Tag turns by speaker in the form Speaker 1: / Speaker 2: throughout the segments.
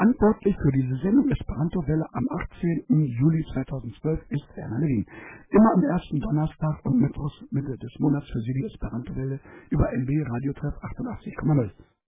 Speaker 1: Verantwortlich für diese Sendung Esperanto-Welle am 18. Juli 2012 ist Werner Levin. Immer am ersten Donnerstag und Mittwochs Mitte des Monats für Sie die Esperanto-Welle über NB Radio Treff 88,0.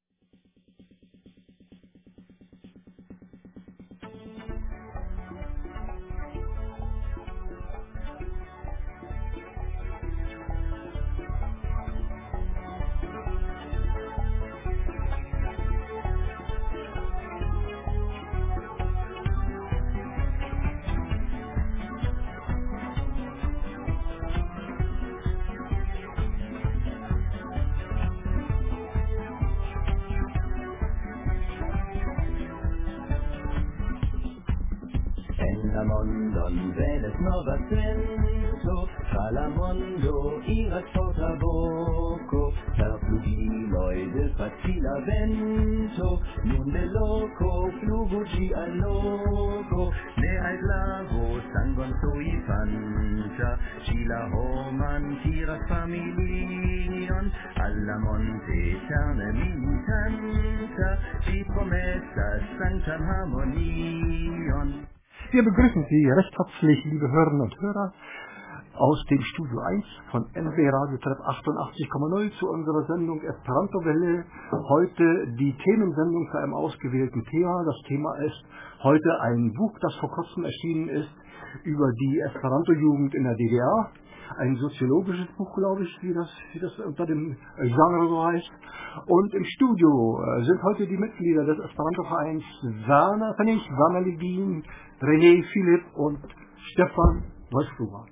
Speaker 2: Mondon veles nova cento, Falamondo iras porta voco, per flugiloi del facila vento, nun de loco fluguci al loco, ne ai lavo sangon sui fanta, cila homan tiras familion, alla monte eterne militanta, ci promessa sanctam harmonion.
Speaker 3: Wir begrüßen Sie recht herzlich, liebe Hörerinnen und Hörer, aus dem Studio 1 von NB Radio Treff 88,0 zu unserer Sendung Esperanto-Welle. Heute die Themensendung zu einem ausgewählten Thema. Das Thema ist heute ein Buch, das vor kurzem erschienen ist, über die Esperanto-Jugend in der DDR. Ein soziologisches Buch, glaube ich, wie das unter dem Genre so heißt. Und im Studio sind heute die Mitglieder des Esperanto-Vereins Werner Levin, René Philipp und Stefan Neusfluger.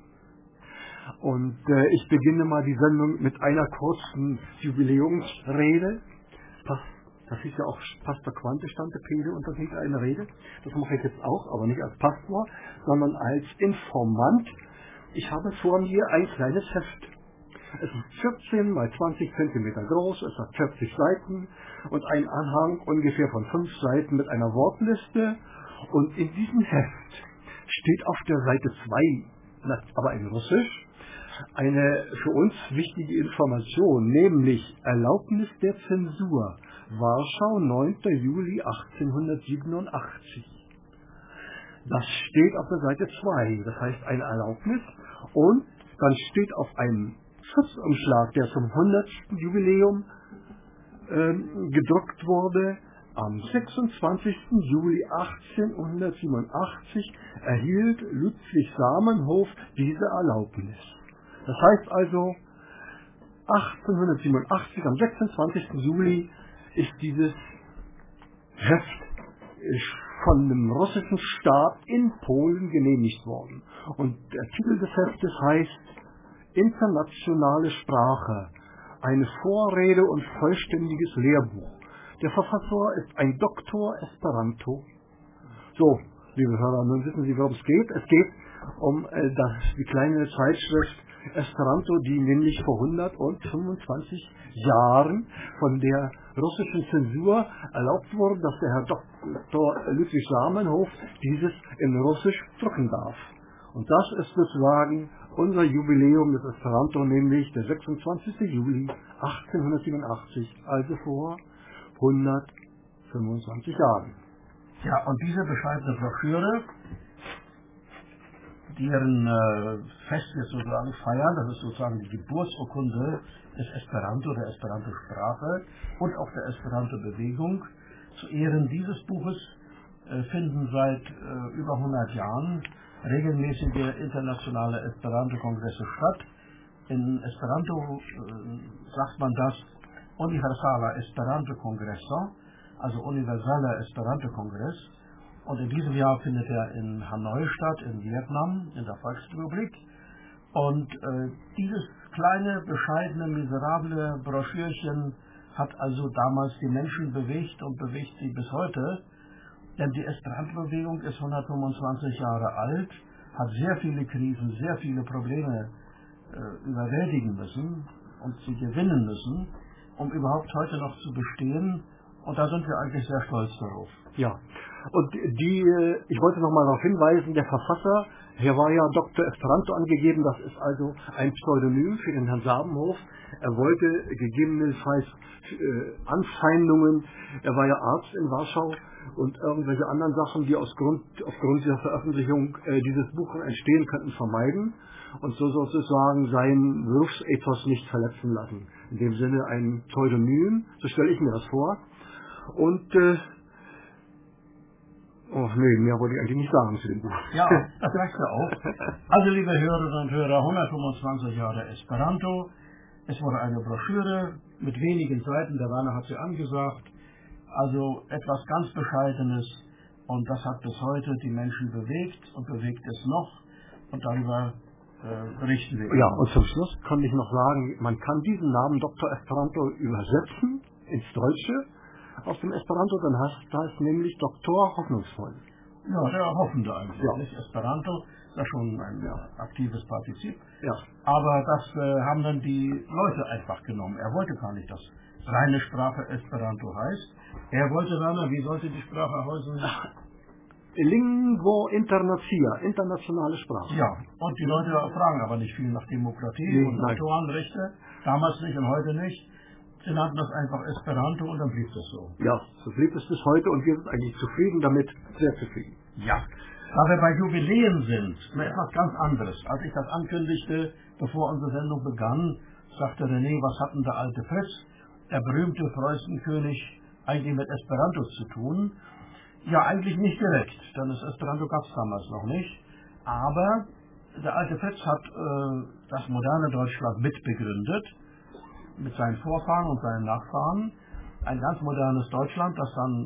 Speaker 3: Und ich beginne mal die Sendung mit einer kurzen Jubiläumsrede. Das ist ja auch Pastor Quante Stantepede und das ist eine Rede. Das mache ich jetzt auch, aber nicht als Pastor, sondern als Informant. Ich habe vor mir ein kleines Heft. Es ist 14 mal 20 cm groß, es hat 40 Seiten und einen Anhang ungefähr von 5 Seiten mit einer Wortliste. Und in diesem Heft steht auf der Seite 2, aber in Russisch, eine für uns wichtige Information, nämlich Erlaubnis der Zensur, Warschau, 9. Juli 1887. Das steht auf der Seite 2, das heißt eine Erlaubnis, und dann steht auf einem Schutzumschlag, der zum 100. Jubiläum gedruckt wurde, am 26. Juli 1887 erhielt Ludwig Samenhof diese Erlaubnis. Das heißt also, 1887, am 26. Juli, ist dieses Heft von dem russischen Staat in Polen genehmigt worden. Und der Titel des Heftes heißt Internationale Sprache, eine Vorrede und vollständiges Lehrbuch. Der Verfasser ist ein Doktor Esperanto. So, liebe Hörer, nun wissen Sie, worum es geht. Es geht um die kleine Zeitschrift Esperanto, die nämlich vor 125 Jahren von der russischen Zensur erlaubt wurde, dass der Herr Dr. Ludwig Samenhof dieses in Russisch drucken darf. Und das ist sozusagen unser Jubiläum des Esperanto, nämlich der 26. Juli 1887, also vor 125 Jahren.
Speaker 4: Ja, und diese bescheidene Broschüre, deren Fest wir sozusagen feiern, das ist sozusagen die Geburtsurkunde des Esperanto, der Esperanto-Sprache und auch der Esperanto-Bewegung. Zu Ehren dieses Buches finden seit über 100 Jahren regelmäßige internationale Esperanto-Kongresse statt. In Esperanto sagt man das Universala Esperanto-Kongresso, also universaler Esperanto-Kongress. Und in diesem Jahr findet er in Hanoi statt, in Vietnam, in der Volksrepublik. Und dieses kleine, bescheidene, miserable Broschürchen hat also damals die Menschen bewegt und bewegt sie bis heute. Denn die Esperanto-Bewegung ist 125 Jahre alt, hat sehr viele Krisen, sehr viele Probleme überwältigen müssen und sie gewinnen müssen, um überhaupt heute noch zu bestehen. Und da sind wir eigentlich sehr stolz darauf.
Speaker 3: Ja, Und ich wollte nochmal darauf hinweisen, der Verfasser, hier war ja Dr. Esperanto angegeben, das ist also ein Pseudonym für den Herrn Sabenhof. Er wollte gegebenenfalls Anfeindungen, er war ja Arzt in Warschau und irgendwelche anderen Sachen, die aufgrund dieser Veröffentlichung dieses Buches entstehen könnten, vermeiden und so sozusagen seinen Berufsethos nicht verletzen lassen. In dem Sinne ein Pseudonym, so stelle ich mir das vor. Und mehr wollte ich eigentlich nicht sagen zu dem Buch.
Speaker 4: Ja, das reicht ja auch. Also, liebe Hörerinnen und Hörer, 125 Jahre Esperanto. Es wurde eine Broschüre mit wenigen Seiten, der Werner hat sie angesagt. Also etwas ganz Bescheidenes. Und das hat bis heute die Menschen bewegt und bewegt es noch. Und darüber berichten wir.
Speaker 3: Ja, und zum Schluss kann ich noch sagen, man kann diesen Namen Dr. Esperanto übersetzen ins Deutsche aus dem Esperanto, dann heißt nämlich Doktor hoffnungsvoll.
Speaker 4: Ja, der Hoffende eigentlich.
Speaker 3: Ja.
Speaker 4: Nicht Esperanto, ist ja schon ein aktives Partizip.
Speaker 3: Ja.
Speaker 4: Aber das haben dann die Leute einfach genommen. Er wollte gar nicht, dass seine Sprache Esperanto heißt. Er wollte dann, wie sollte die Sprache heißen?
Speaker 3: Lingua internazia, internationale Sprache.
Speaker 4: Ja, und die Leute fragen aber nicht viel nach Demokratie und Autorenrechte. Damals nicht und heute nicht. Sie nannten das einfach Esperanto und dann blieb das so.
Speaker 3: Ja, so blieb es bis heute und wir sind eigentlich zufrieden damit, sehr zufrieden.
Speaker 4: Ja, da wir bei Jubiläen sind, etwas ganz anderes. Als ich das ankündigte, bevor unsere Sendung begann, sagte René, was hat denn der alte Fritz, der berühmte Preußenkönig, eigentlich mit Esperanto zu tun? Ja, eigentlich nicht direkt, denn das Esperanto gab es damals noch nicht. Aber der alte Fritz hat das moderne Deutschland mitbegründet, mit seinen Vorfahren und seinen Nachfahren. Ein ganz modernes Deutschland, das dann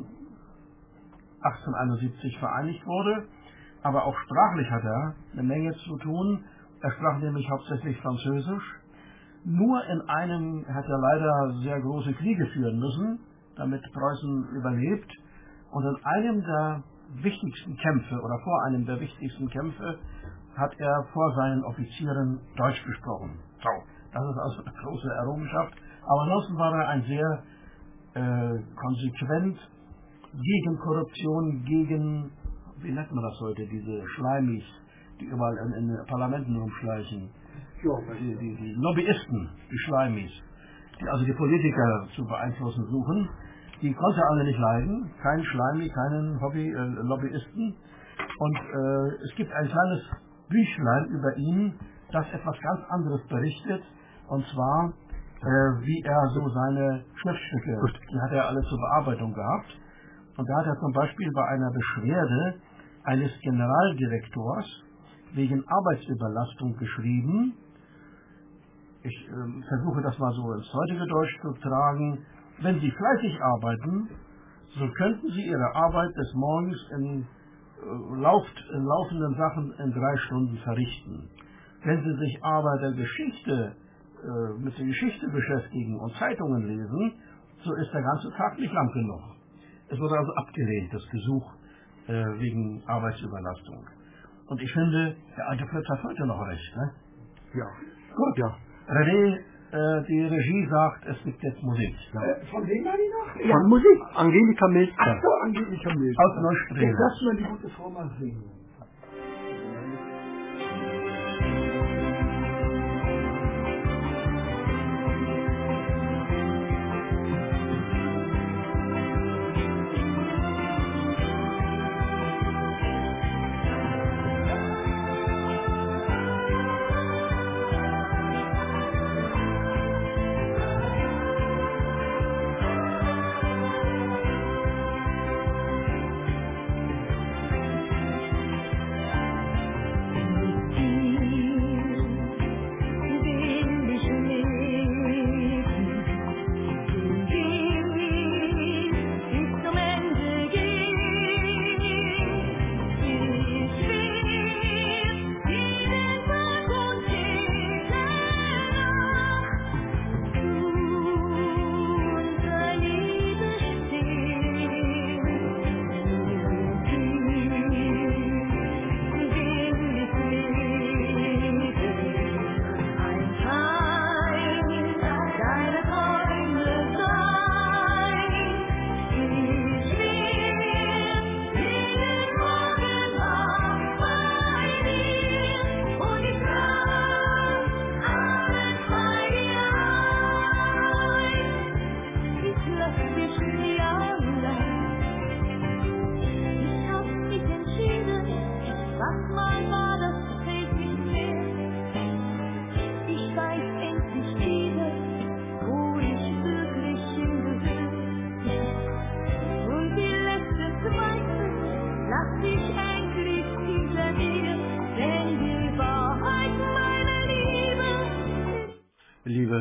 Speaker 4: 1871 vereinigt wurde. Aber auch sprachlich hat er eine Menge zu tun. Er sprach nämlich hauptsächlich Französisch. Nur in einem hat er leider sehr große Kriege führen müssen, damit Preußen überlebt. Und in einem der wichtigsten Kämpfe, oder vor einem der wichtigsten Kämpfe, hat er vor seinen Offizieren Deutsch gesprochen. So, das ist also eine große Errungenschaft. Aber ansonsten war er ein sehr konsequent gegen Korruption, gegen, wie nennt man das heute, diese Schleimis, die überall in den Parlamenten rumschleichen. Die Lobbyisten, die Schleimis, die also die Politiker zu beeinflussen suchen. Die konnte er alle nicht leiden, keinen Schleimi, keinen Lobbyisten. Und es gibt ein kleines Büchlein über ihn, das etwas ganz anderes berichtet, und zwar, wie er so seine Schriftstücke, die hat er alle zur Bearbeitung gehabt. Und da hat er zum Beispiel bei einer Beschwerde eines Generaldirektors wegen Arbeitsüberlastung geschrieben. Ich versuche das mal so ins heutige Deutsch zu tragen. Wenn Sie fleißig arbeiten, so könnten Sie Ihre Arbeit des Morgens in laufenden Sachen in 3 Stunden verrichten. Wenn Sie sich aber mit der Geschichte beschäftigen und Zeitungen lesen, so ist der ganze Tag nicht lang genug. Es wurde also abgelehnt, das Gesuch wegen Arbeitsüberlastung. Und ich finde, der alte Fritz hat heute noch recht. Ne?
Speaker 3: Ja. Gut, ja.
Speaker 4: René, die Regie sagt, es gibt jetzt Musik. Ja.
Speaker 1: Von wem war die noch?
Speaker 3: Von Musik. Angelika Milster.
Speaker 1: Ach so, Angelika Milster.
Speaker 4: Aus Neustrelitz.
Speaker 1: Jetzt lass mal die gute Frau mal singen.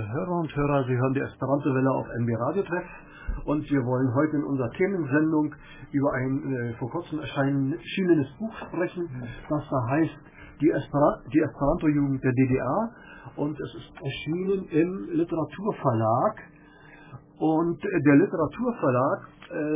Speaker 3: Hörer und Hörer, Sie hören die Esperanto-Welle auf NB Radio Treff und wir wollen heute in unserer Themensendung über ein vor kurzem erschienenes Buch sprechen, das da heißt Die Esperanto-Jugend der DDR, und es ist erschienen im Literaturverlag. Und der Literaturverlag,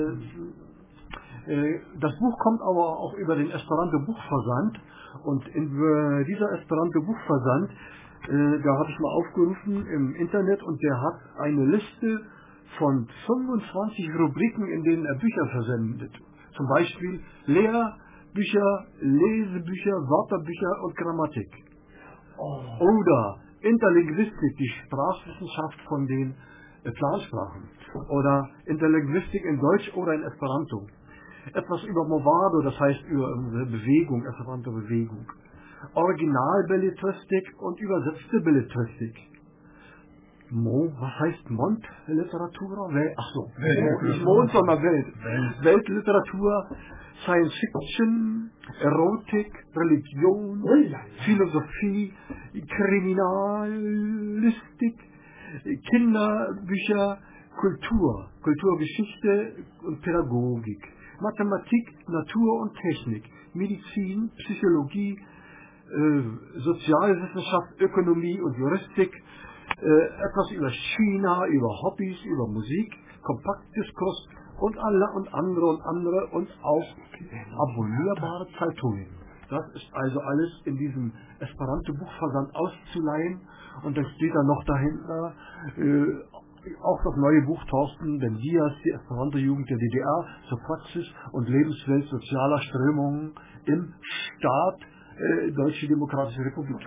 Speaker 3: das Buch kommt aber auch über den Esperanto-Buchversand, und in dieser Esperanto-Buchversand, da habe ich mal aufgerufen im Internet, und der hat eine Liste von 25 Rubriken, in denen er Bücher versendet. Zum Beispiel Lehrbücher, Lesebücher, Wörterbücher und Grammatik. Oder Interlinguistik, die Sprachwissenschaft von den Plansprachen. Oder Interlinguistik in Deutsch oder in Esperanto. Etwas über Movado, das heißt über Bewegung, Esperanto-Bewegung. Originalbelletristik und übersetzte Belletristik. Was heißt Mond-Literatura? Achso, nicht Mond, sondern Welt. Weltliteratur, Science Fiction, Erotik, Religion, Philosophie, Kriminalistik, Kinderbücher, Kulturgeschichte und Pädagogik, Mathematik, Natur und Technik, Medizin, Psychologie, Sozialwissenschaft, Ökonomie und Juristik, etwas über China, über Hobbys, über Musik, Kompaktdiskurs und andere und auch abonnierbare Zeitungen. Das ist also alles in diesem Esperanto-Buchversand auszuleihen, und dann steht da noch dahinter auch das neue Buch Thorsten Ben Dias, die Esperanto-Jugend der DDR zur Praxis und Lebenswelt sozialer Strömungen im Staat Deutsche Demokratische Republik.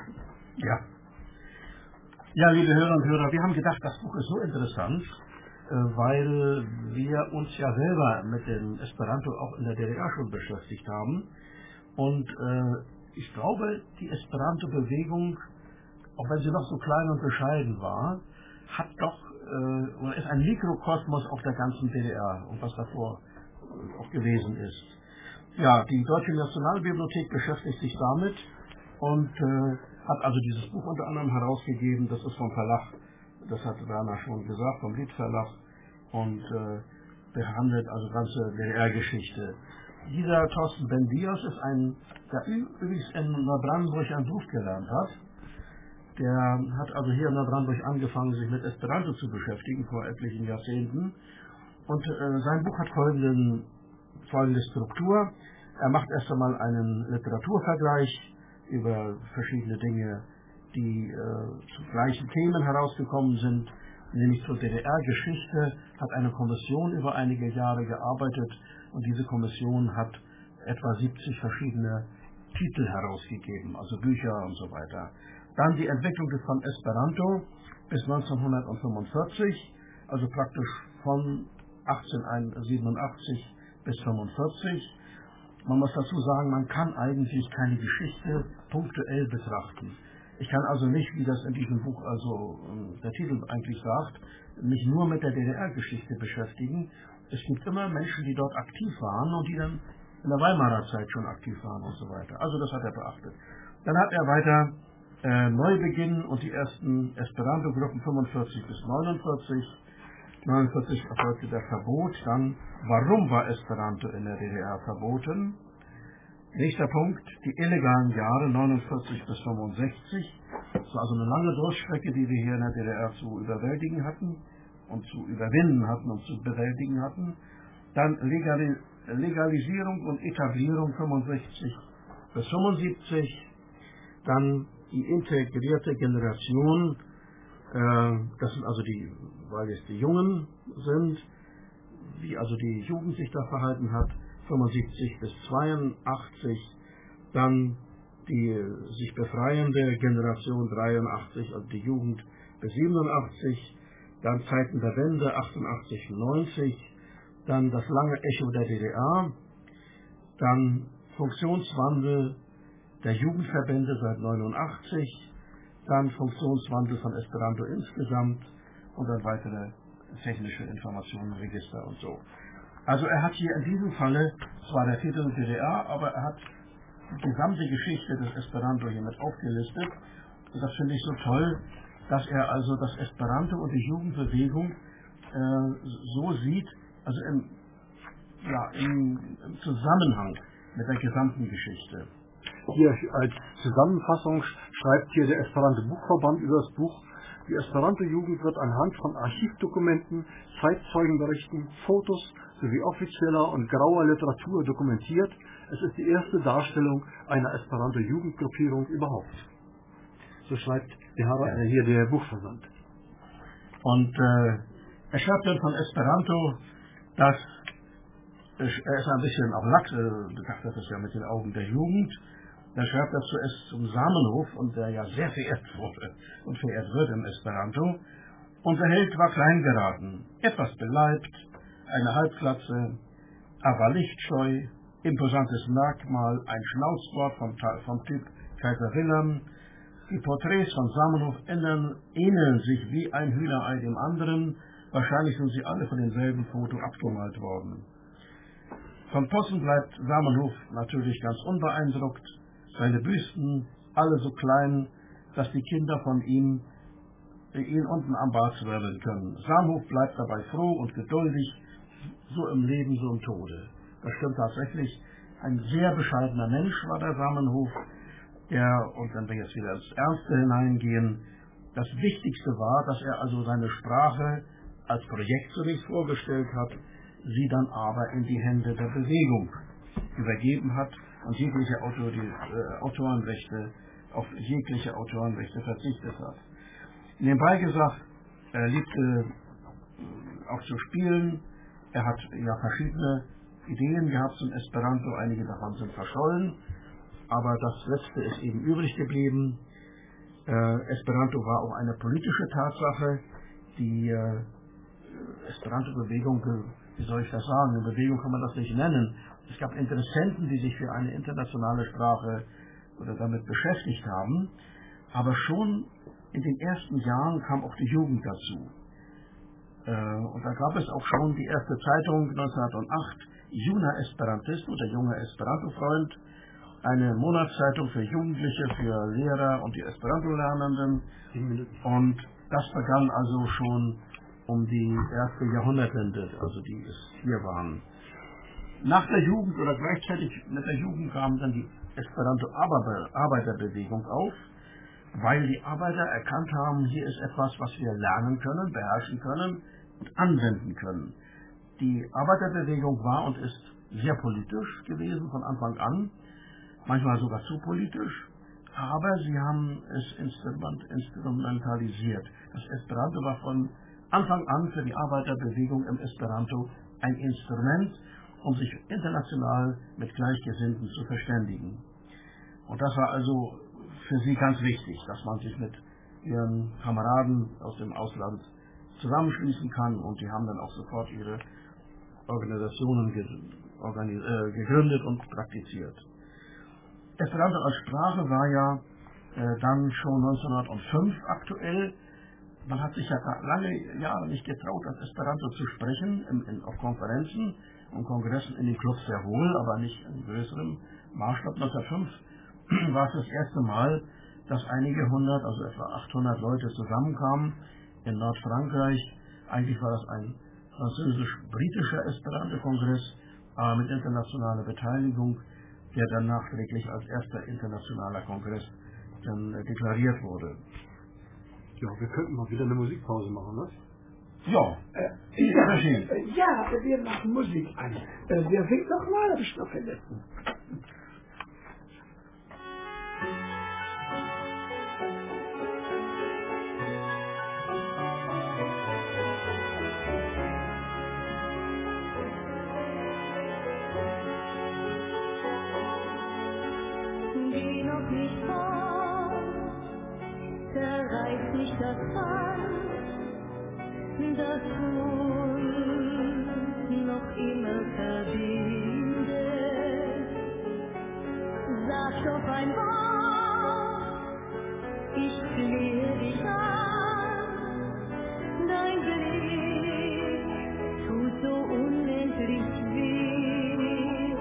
Speaker 4: Ja, liebe Hörer und Hörer, wir haben gedacht, das Buch ist so interessant, weil wir uns ja selber mit dem Esperanto auch in der DDR schon beschäftigt haben. Und ich glaube, die Esperanto-Bewegung, auch wenn sie noch so klein und bescheiden war, hat doch oder ist ein Mikrokosmos auf der ganzen DDR und was davor auch gewesen ist. Ja, die Deutsche Nationalbibliothek beschäftigt sich damit und hat also dieses Buch unter anderem herausgegeben. Das ist vom Verlag, das hat Werner schon gesagt, vom Lied-Verlag, und behandelt also ganze DDR-Geschichte. Dieser Thorsten Ben Dias ist der übrigens in Neubrandenburg ein Beruf gelernt hat. Der hat also hier in Neubrandenburg angefangen, sich mit Esperanto zu beschäftigen vor etlichen Jahrzehnten. Und sein Buch hat folgende Struktur. Er macht erst einmal einen Literaturvergleich über verschiedene Dinge, die zu gleichen Themen herausgekommen sind, nämlich zur DDR-Geschichte, hat eine Kommission über einige Jahre gearbeitet, und diese Kommission hat etwa 70 verschiedene Titel herausgegeben, also Bücher und so weiter. Dann die Entwicklung von Esperanto bis 1945, also praktisch von 1887 bis 1945. Man muss dazu sagen, man kann eigentlich keine Geschichte punktuell betrachten. Ich kann also nicht, wie das in diesem Buch also der Titel eigentlich sagt, mich nur mit der DDR-Geschichte beschäftigen. Es gibt immer Menschen, die dort aktiv waren und die dann in der Weimarer Zeit schon aktiv waren und so weiter. Also das hat er beachtet. Dann hat er weiter Neubeginn und die ersten Esperanto-Gruppen 45 bis 49. 49 erfolgte der Verbot. Dann, warum war Esperanto in der DDR verboten? Nächster Punkt, die illegalen Jahre 49 bis 65. Das war also eine lange Durchstrecke, die wir hier in der DDR zu überwältigen hatten und zu überwinden hatten und zu bewältigen hatten. Dann Legalisierung und Etablierung 65 bis 75. Dann die integrierte Generation, das sind also weil es die Jungen sind, wie also die Jugend sich da verhalten hat, 75 bis 82, dann die sich befreiende Generation 83, also die Jugend bis 87, dann Zeiten der Wende 88, 90, dann das lange Echo der DDR, dann Funktionswandel der Jugendverbände seit 89, dann Funktionswandel von Esperanto insgesamt und dann weitere technische Informationen, Register und so. Also er hat hier in diesem Falle zwar der Titel DDR, aber er hat die gesamte Geschichte des Esperanto hier mit aufgelistet. Und das finde ich so toll, dass er also das Esperanto und die Jugendbewegung so sieht, also im Zusammenhang mit der gesamten Geschichte.
Speaker 3: Hier als Zusammenfassung schreibt hier der Esperanto-Buchverband über das Buch: Die Esperanto-Jugend wird anhand von Archivdokumenten, Zeitzeugenberichten, Fotos sowie offizieller und grauer Literatur dokumentiert. Es ist die erste Darstellung einer Esperanto-Jugendgruppierung überhaupt. So schreibt hier der Buchverband.
Speaker 4: Und er schreibt dann von Esperanto, dass er ist ein bisschen auch lax, betrachtet das ja mit den Augen der Jugend. Er schreibt dazu es zum Zamenhof, und der ja sehr verehrt wurde und verehrt wird im Esperanto. Unser Held war klein geraten, etwas beleibt, eine Halbglatze, aber lichtscheu, imposantes Merkmal, ein Schnauzbart vom Typ Kaiser Wilhelm. Die Porträts von Zamenhof ähneln sich wie ein Hühnerei dem anderen. Wahrscheinlich sind sie alle von demselben Foto abgemalt worden. Von Possen bleibt Zamenhof natürlich ganz unbeeindruckt. Seine Büsten, alle so klein, dass die Kinder von ihn unten am Bart zwirbeln können. Zamenhof bleibt dabei froh und geduldig, so im Leben, so im Tode. Das stimmt tatsächlich. Ein sehr bescheidener Mensch war der Zamenhof, und wenn wir jetzt wieder ins Ernste hineingehen, das Wichtigste war, dass er also seine Sprache als Projekt zunächst vorgestellt hat, sie dann aber in die Hände der Bewegung übergeben hat und jegliche Autorenrechte auf jegliche Autorenrechte verzichtet hat. Nebenbei gesagt, er liebte auch zu spielen, er hat ja verschiedene Ideen gehabt zum Esperanto, einige davon sind verschollen, aber das letzte ist eben übrig geblieben. Esperanto war auch eine politische Tatsache. Die Esperanto-Bewegung, wie soll ich das sagen, eine Bewegung kann man das nicht nennen. Es gab Interessenten, die sich für eine internationale Sprache oder damit beschäftigt haben, aber schon in den ersten Jahren kam auch die Jugend dazu. Und da gab es auch schon die erste Zeitung 1908, Juna Esperantisto, der junge Esperanto-Freund, eine Monatszeitung für Jugendliche, für Lehrer und die Esperanto-Lernenden. Und das begann also schon um die erste Jahrhundertwende, also die es hier waren. Nach der Jugend oder gleichzeitig mit der Jugend kam dann die Esperanto-Arbeiterbewegung auf, weil die Arbeiter erkannt haben, hier ist etwas, was wir lernen können, beherrschen können und anwenden können. Die Arbeiterbewegung war und ist sehr politisch gewesen von Anfang an, manchmal sogar zu politisch, aber sie haben es instrumentalisiert. Das Esperanto war von Anfang an für die Arbeiterbewegung im Esperanto ein Instrument, um sich international mit Gleichgesinnten zu verständigen. Und das war also für sie ganz wichtig, dass man sich mit ihren Kameraden aus dem Ausland zusammenschließen kann, und die haben dann auch sofort ihre Organisationen gegründet und praktiziert. Esperanto als Sprache war ja dann schon 1905 aktuell. Man hat sich ja lange Jahre nicht getraut, das Esperanto zu sprechen, auf Konferenzen und Kongressen in den Clubs sehr wohl, aber nicht in größerem Maßstab. 1905 war es das erste Mal, dass einige hundert, also etwa 800 Leute zusammenkamen in Nordfrankreich. Eigentlich war das ein französisch-britischer Esperanto-Kongress, aber mit internationaler Beteiligung, der dann nachträglich als erster internationaler Kongress dann deklariert wurde.
Speaker 3: Ja, wir könnten mal wieder eine Musikpause machen, ne?
Speaker 4: Ja,
Speaker 1: wir machen Musik an. Wer singt doch mal, habe ich noch vergessen.
Speaker 2: Geh noch nicht fort, zerreiß nicht das Band, das uns noch immer verbindet. Sag doch ein Wort, ich flehe dich an, dein Blick tut so unendlich weh.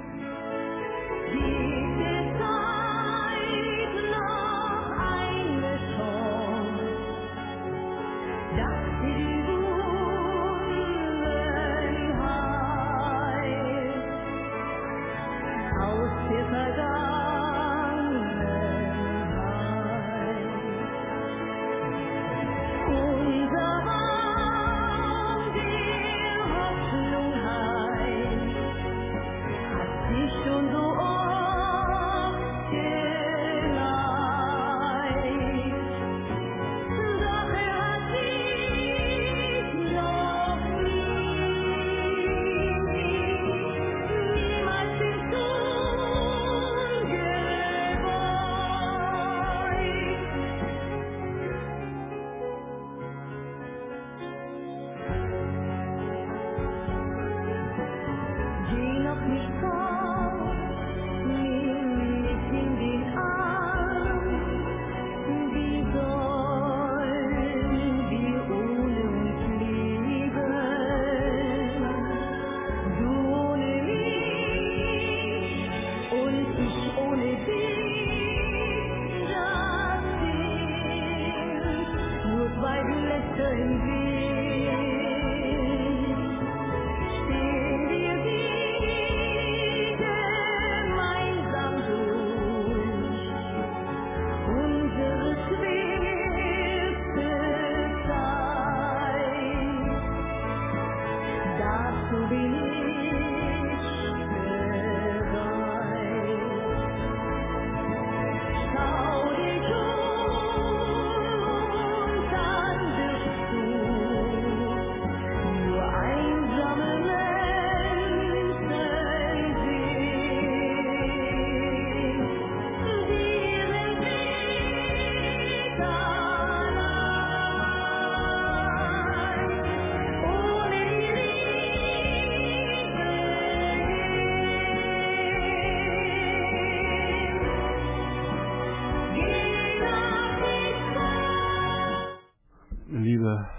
Speaker 2: Gibt es Zeit noch eine Chance?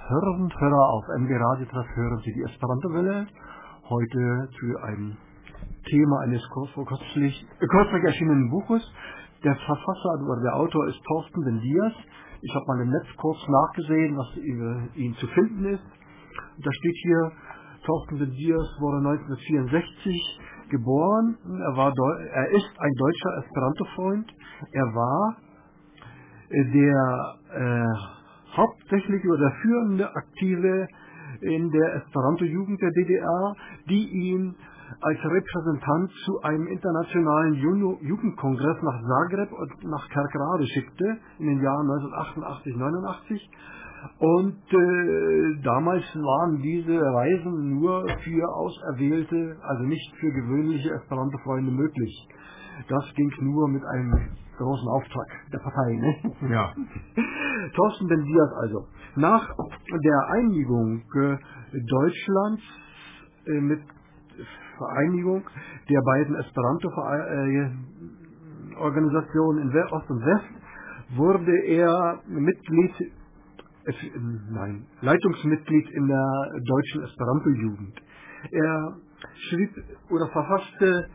Speaker 3: Hörerinnen und Hörer auf MB Radio Treff hören Sie die Esperanto-Welle. Heute zu einem Thema eines kürzlich erschienenen Buches. Der Verfasser oder der Autor ist Thorsten Ben-Dias. Ich habe mal im Netz kurz nachgesehen, was über ihn zu finden ist. Da steht hier, Thorsten Ben-Dias wurde 1964 geboren. Er ist ein deutscher Esperanto-Freund. Er war der hauptsächliche oder führende Aktive in der Esperanto-Jugend der DDR, die ihn als Repräsentant zu einem internationalen Jugendkongress nach Zagreb und nach Kerkrade schickte in den Jahren 1988, 89. Und damals waren diese Reisen nur für Auserwählte, also nicht für gewöhnliche Esperanto-Freunde möglich. Das ging nur mit einem großen Auftrag der Partei. Ne?
Speaker 4: Ja.
Speaker 3: Thorsten Ben-Dias also. Nach der Einigung Deutschlands mit Vereinigung der beiden Esperanto-Organisationen in Ost und West wurde er Leitungsmitglied in der deutschen Esperanto-Jugend. Er schrieb oder verfasste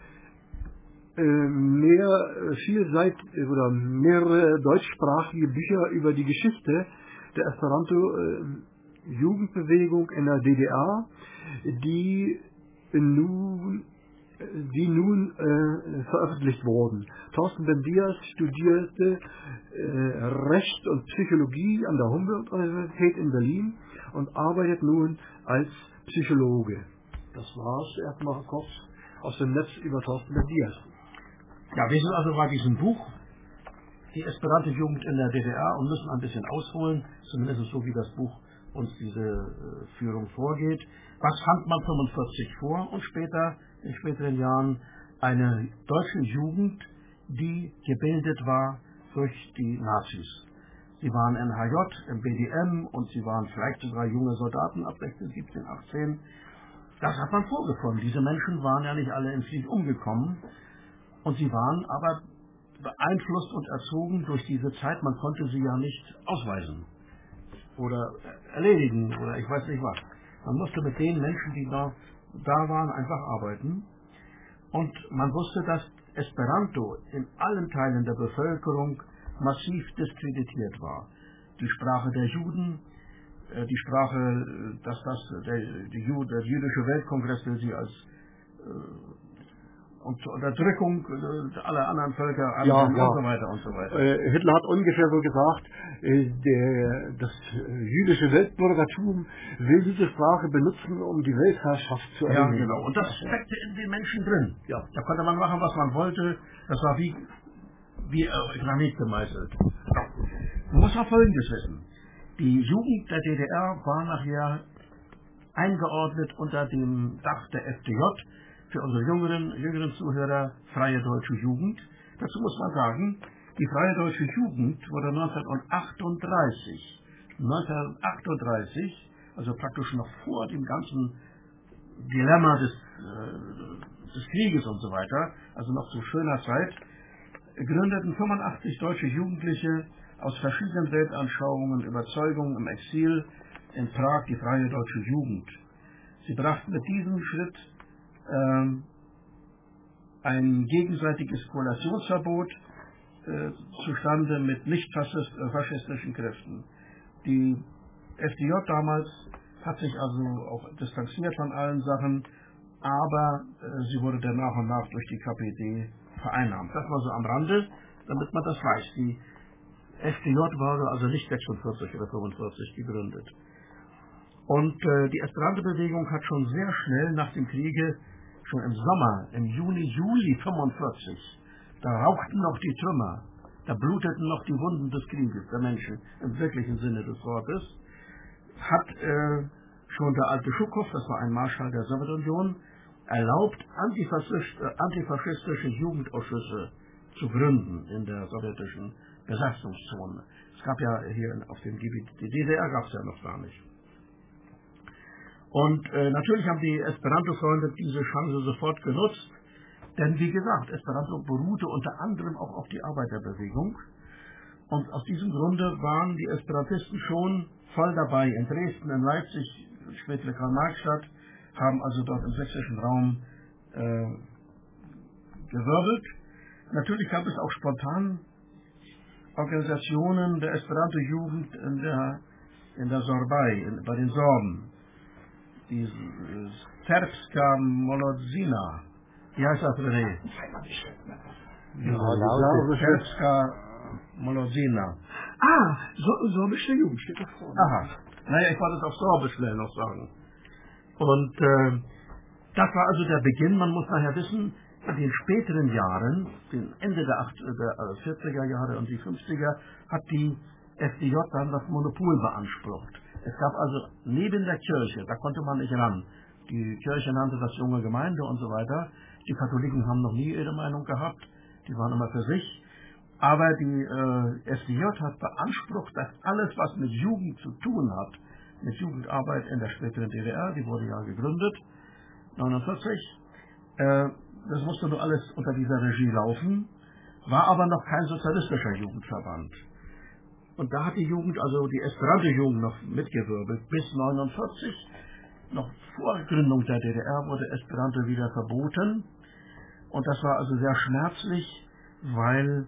Speaker 3: mehrere deutschsprachige Bücher über die Geschichte der Esperanto-Jugendbewegung in der DDR, die nun veröffentlicht wurden. Thorsten Ben-Dias studierte Recht und Psychologie an der Humboldt-Universität in Berlin und arbeitet nun als Psychologe. Das war's erstmal kurz aus dem Netz über Thorsten Ben-Dias.
Speaker 4: Ja, wir sind also bei diesem Buch, die Esperanto-Jugend in der DDR, und müssen ein bisschen ausholen, zumindest so wie das Buch uns diese Führung vorgeht. Was fand man 1945 vor und später, in späteren Jahren, eine deutsche Jugend, die gebildet war durch die Nazis. Sie waren NHJ, im BDM und sie waren vielleicht sogar junge Soldaten ab 16, 17, 18. Das hat man vorgefunden. Diese Menschen waren ja nicht alle im Krieg umgekommen und sie waren aber beeinflusst und erzogen durch diese Zeit. Man konnte sie ja nicht ausweisen oder erledigen oder ich weiß nicht was. Man musste mit den Menschen, die da waren, einfach arbeiten. Und man wusste, dass Esperanto in allen Teilen der Bevölkerung massiv diskreditiert war. Die Sprache der Juden, die Sprache, der jüdische Weltkongress will sie als Unterdrückung aller anderen Völker und so weiter und so weiter.
Speaker 3: Hitler hat ungefähr so gesagt, das jüdische Weltbürgertum will diese Sprache benutzen, um die Weltherrschaft zu erringen.
Speaker 4: Ja, genau. Und das steckte in den Menschen drin.
Speaker 3: Ja.
Speaker 4: Da konnte man machen, was man wollte. Das war wie Granit gemeißelt. Man muss auch Folgendes wissen. Die Jugend der DDR war nachher eingeordnet unter dem Dach der FDJ, für unsere jüngeren Zuhörer, Freie Deutsche Jugend. Dazu muss man sagen, die Freie Deutsche Jugend wurde 1938, also praktisch noch vor dem ganzen Dilemma des Krieges und so weiter, also noch zu schöner Zeit, gründeten 85 deutsche Jugendliche aus verschiedenen Weltanschauungen, Überzeugungen im Exil in Prag die Freie Deutsche Jugend. Sie brachten mit diesem Schritt ein gegenseitiges Koalitionsverbot zustande mit nicht faschistischen Kräften. Die FDJ damals hat sich also auch distanziert von allen Sachen, aber sie wurde dann nach und nach durch die KPD vereinnahmt. Das war so am Rande, damit man das weiß. Die FDJ war also nicht 46 oder 45 gegründet. Und die Esperanto-Bewegung hat schon sehr schnell nach dem Kriege, schon im Sommer, im Juli 45, da rauchten noch die Trümmer, da bluteten noch die Wunden des Krieges, der Menschen, im wirklichen Sinne des Wortes, hat schon der alte Schukow, das war ein Marschall der Sowjetunion, erlaubt, antifaschistische Jugendausschüsse zu gründen in der sowjetischen Besatzungszone. Es gab ja hier auf dem Gebiet, die DDR gab es ja noch gar nicht. Und natürlich haben die Esperanto-Freunde diese Chance sofort genutzt, denn wie gesagt, Esperanto beruhte unter anderem auch auf die Arbeiterbewegung. Und aus diesem Grunde waren die Esperantisten schon voll dabei. In Dresden, in Leipzig, spätere Karl-Marx-Stadt, haben also dort im sächsischen Raum gewirbelt. Natürlich gab es auch spontan Organisationen der Esperanto-Jugend in der Sorbei, bei den Sorben. Die Serbska Molodina. Wie heißt das, René? Serbska Molodina.
Speaker 1: Sorbische Jugend steht da vorne.
Speaker 4: Aha. Naja, ich wollte es auf Sorbisch schnell noch sagen. Und das war also der Beginn. Man muss nachher wissen, in den späteren Jahren, den Ende der 40er Jahre und die 50er, hat die FDJ dann das Monopol beansprucht. Es gab also neben der Kirche, da konnte man nicht ran. Die Kirche nannte das junge Gemeinde und so weiter. Die Katholiken haben noch nie ihre Meinung gehabt. Die waren immer für sich. Aber die FDJ hat beansprucht, dass alles, was mit Jugend zu tun hat, mit Jugendarbeit in der späteren DDR, die wurde ja gegründet, 1949, das musste nur alles unter dieser Regie laufen, war aber noch kein sozialistischer Jugendverband. Und da hat die Jugend, also die Esperanto-Jugend, noch mitgewirbelt. Bis 1949, noch vor Gründung der DDR, wurde Esperanto wieder verboten. Und das war also sehr schmerzlich, weil,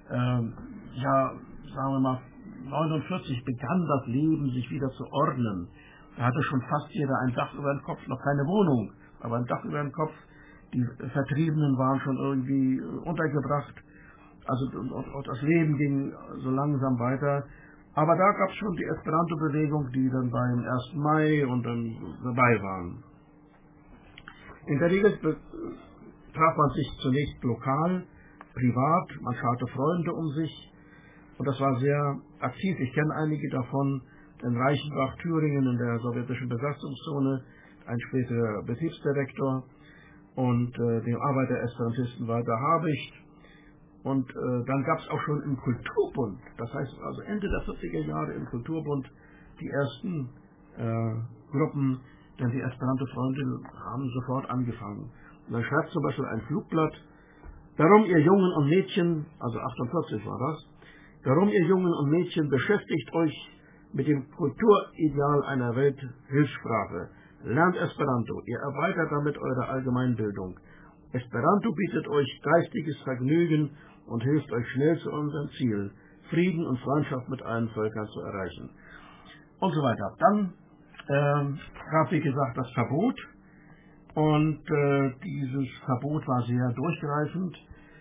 Speaker 4: sagen wir mal, 1949 begann das Leben sich wieder zu ordnen. Da hatte schon fast jeder ein Dach über dem Kopf, noch keine Wohnung, aber ein Dach über dem Kopf. Die Vertriebenen waren schon irgendwie untergebracht. Also und das Leben ging so langsam weiter. Aber da gab es schon die Esperanto-Bewegung, die dann beim 1. Mai und dann dabei waren. In der Regel traf man sich zunächst lokal, privat, man scharte Freunde um sich. Und das war sehr aktiv. Ich kenne einige davon. In Reichenbach, Thüringen, in der sowjetischen Besatzungszone, ein späterer Betriebsdirektor. Und dem Arbeiter-Esperantisten Walter Habicht. Und dann gab es auch schon im Kulturbund, das heißt also Ende der 40er Jahre im Kulturbund, die ersten Gruppen, denn die Esperanto-Freunde haben sofort angefangen. Und dann schreibt zum Beispiel ein Flugblatt, darum ihr Jungen und Mädchen, also 48 war das, darum ihr Jungen und Mädchen beschäftigt euch mit dem Kulturideal einer Welthilfssprache. Lernt Esperanto, ihr erweitert damit eure Allgemeinbildung. Esperanto bietet euch geistiges Vergnügen und hilft euch schnell zu unserem Ziel, Frieden und Freundschaft mit allen Völkern zu erreichen. Und so weiter. Dann gab, wie gesagt, das Verbot. Und dieses Verbot war sehr durchgreifend.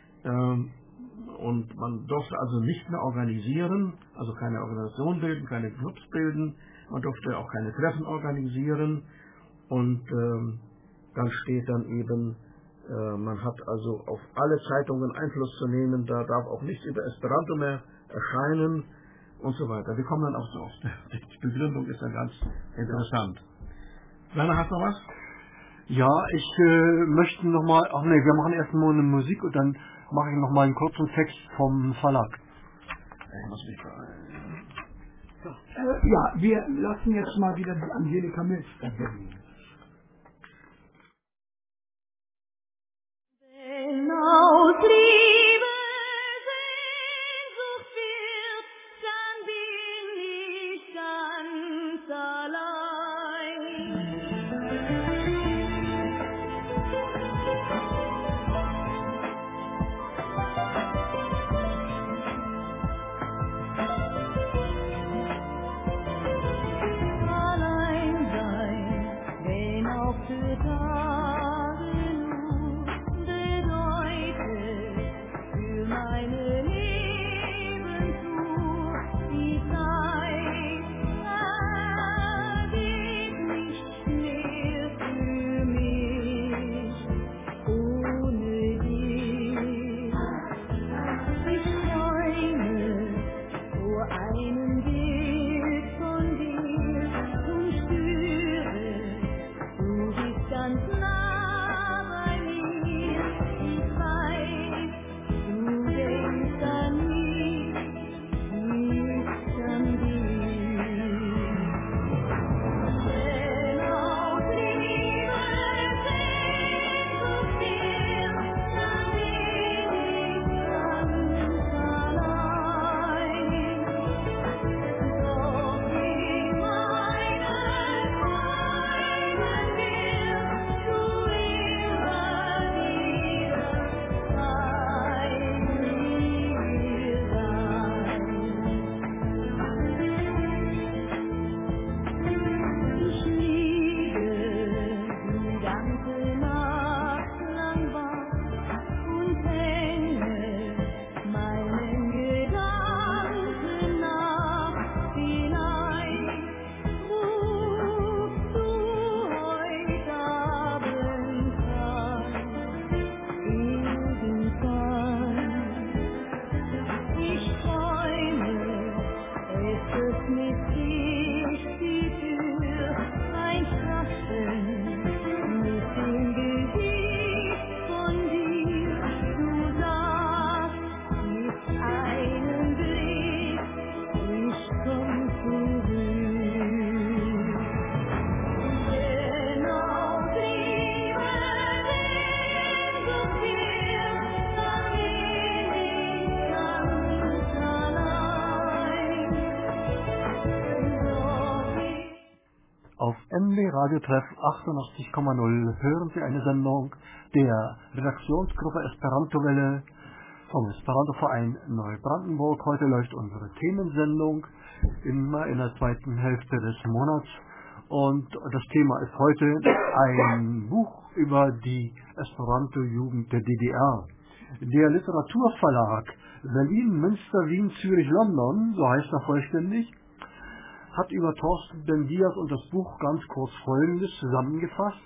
Speaker 4: Und man durfte also nicht mehr organisieren, also keine Organisation bilden, keine Clubs bilden. Man durfte auch keine Treffen organisieren. Und dann steht dann eben, man hat also auf alle Zeitungen Einfluss zu nehmen, da darf auch nichts über Esperanto mehr erscheinen und so weiter. Wir kommen dann auch drauf. Die Begründung ist dann ganz interessant. Werner, hast du noch was?
Speaker 3: Ja, ich möchte nochmal, wir machen erst mal eine Musik und dann mache ich nochmal einen kurzen Text vom Verlag.
Speaker 4: Ich muss mich
Speaker 1: ja, wir lassen jetzt mal wieder die Angelika Milz erwähnen.
Speaker 2: Wenn aus Liebe Sehnsucht wird, dann bin ich ganz allein. Allein sein
Speaker 3: NW Radiotreff 88,0 hören Sie eine Sendung der Redaktionsgruppe Esperanto-Welle vom Esperanto-Verein Neubrandenburg. Heute läuft unsere Themensendung immer in der zweiten Hälfte des Monats. Und das Thema ist heute ein Buch über die Esperanto-Jugend der DDR. Der Literaturverlag Berlin, Münster, Wien, Zürich, London, so heißt er vollständig, hat über Thorsten Ben-Dias und das Buch ganz kurz Folgendes zusammengefasst.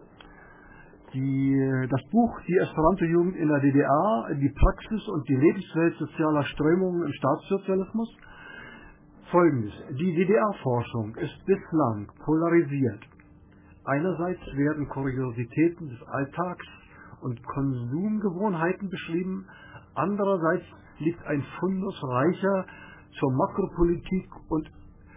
Speaker 3: Das Buch Die Esperanto-Jugend in der DDR, die Praxis und die Lebenswelt sozialer Strömungen im Staatssozialismus. Folgendes: Die DDR-Forschung ist bislang polarisiert. Einerseits werden Kuriositäten des Alltags und Konsumgewohnheiten beschrieben, andererseits liegt ein reicher Fundus zur Makropolitik und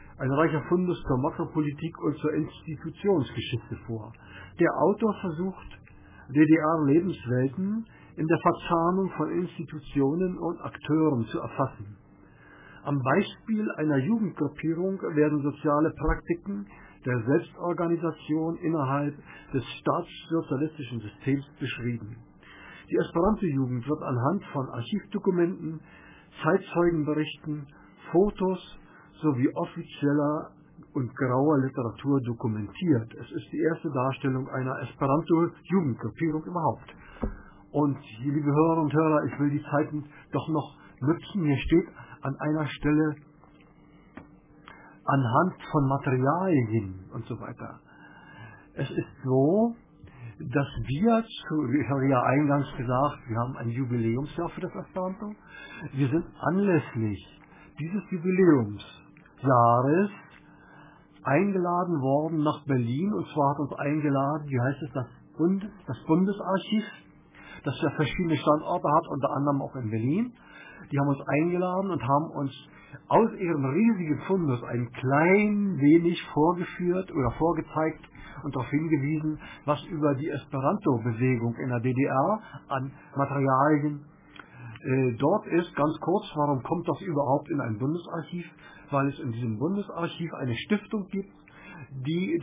Speaker 3: zur Institutionsgeschichte vor. Der Autor versucht, DDR-Lebenswelten in der Verzahnung von Institutionen und Akteuren zu erfassen. Am Beispiel einer Jugendgruppierung werden soziale Praktiken der Selbstorganisation innerhalb des staatssozialistischen Systems beschrieben. Die Esperanto-Jugend wird anhand von Archivdokumenten, Zeitzeugenberichten, Fotos sowie offizieller und grauer Literatur dokumentiert. Es ist die erste Darstellung einer Esperanto-Jugendgruppierung überhaupt. Und, liebe Hörerinnen und Hörer, ich will die Zeiten doch noch nutzen. Hier steht an einer Stelle anhand von Materialien und so weiter. Es ist so, dass ich habe ja eingangs gesagt, wir haben ein Jubiläumsjahr für das Esperanto. Wir sind anlässlich dieses Jubiläumsjahres eingeladen worden nach Berlin, und zwar hat uns eingeladen, das Bundesarchiv, das ja verschiedene Standorte hat, unter anderem auch in Berlin. Die haben uns eingeladen und haben uns aus ihrem riesigen Fundus ein klein wenig vorgeführt oder vorgezeigt und darauf hingewiesen, was über die Esperanto-Bewegung in der DDR an Materialien dort ist. Ganz kurz, warum kommt das überhaupt in ein Bundesarchiv? Weil es in diesem Bundesarchiv eine Stiftung gibt, die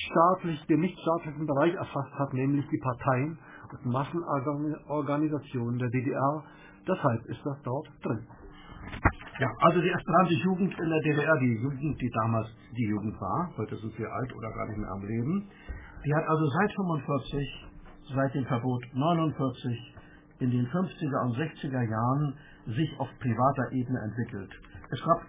Speaker 3: den nichtstaatlichen Bereich erfasst hat, nämlich die Parteien und Massenorganisationen der DDR. Deshalb ist das dort drin.
Speaker 4: Ja, also die Esperanto-Jugend in der DDR, die Jugend, die damals die Jugend war, heute sind wir alt oder gar nicht mehr am Leben, die hat also seit 45, seit dem Verbot 49, in den 50er und 60er Jahren sich auf privater Ebene entwickelt. Es gab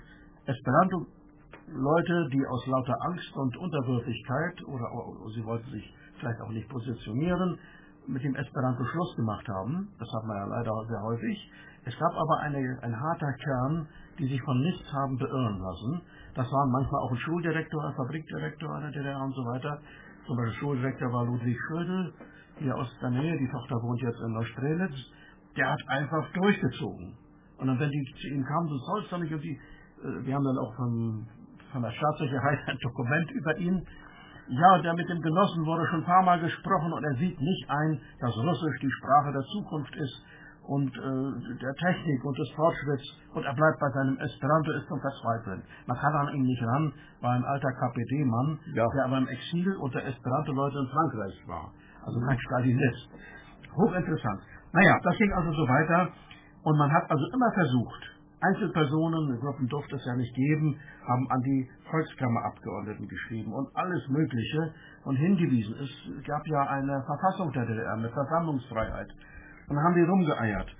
Speaker 4: Esperanto-Leute, die aus lauter Angst und Unterwürfigkeit oder sie wollten sich vielleicht auch nicht positionieren, mit dem Esperanto Schluss gemacht haben. Das hat man ja leider sehr häufig. Es gab aber ein harter Kern, die sich von nichts haben beirren lassen. Das waren manchmal auch ein Schuldirektor, ein Fabrikdirektor in der DDR und so weiter. Zum Beispiel Schuldirektor war Ludwig Schrödel, hier aus der Nähe, die Tochter wohnt jetzt in Neustrelitz. Der hat einfach durchgezogen. Und dann, wenn die zu ihm kamen, du sollst doch nicht, und wir haben dann auch von der Staatssicherheit ein Dokument über ihn. Ja, der mit dem Genossen wurde schon ein paar Mal gesprochen und er sieht nicht ein, dass Russisch die Sprache der Zukunft ist und der Technik und des Fortschritts, und er bleibt bei seinem Esperanto, ist zum Verzweifeln. Man kann an ihn nicht ran, war ein alter KPD-Mann, ja, der aber im Exil unter Esperanto-Leute in Frankreich war. Also kein Stalinist. Hochinteressant. Naja, das ging also so weiter und man hat also immer versucht, Einzelpersonen, Gruppen durfte es ja nicht geben, haben an die Volkskammerabgeordneten geschrieben und alles Mögliche und hingewiesen. Es gab ja eine Verfassung der DDR mit Versammlungsfreiheit. Und dann haben die rumgeeiert.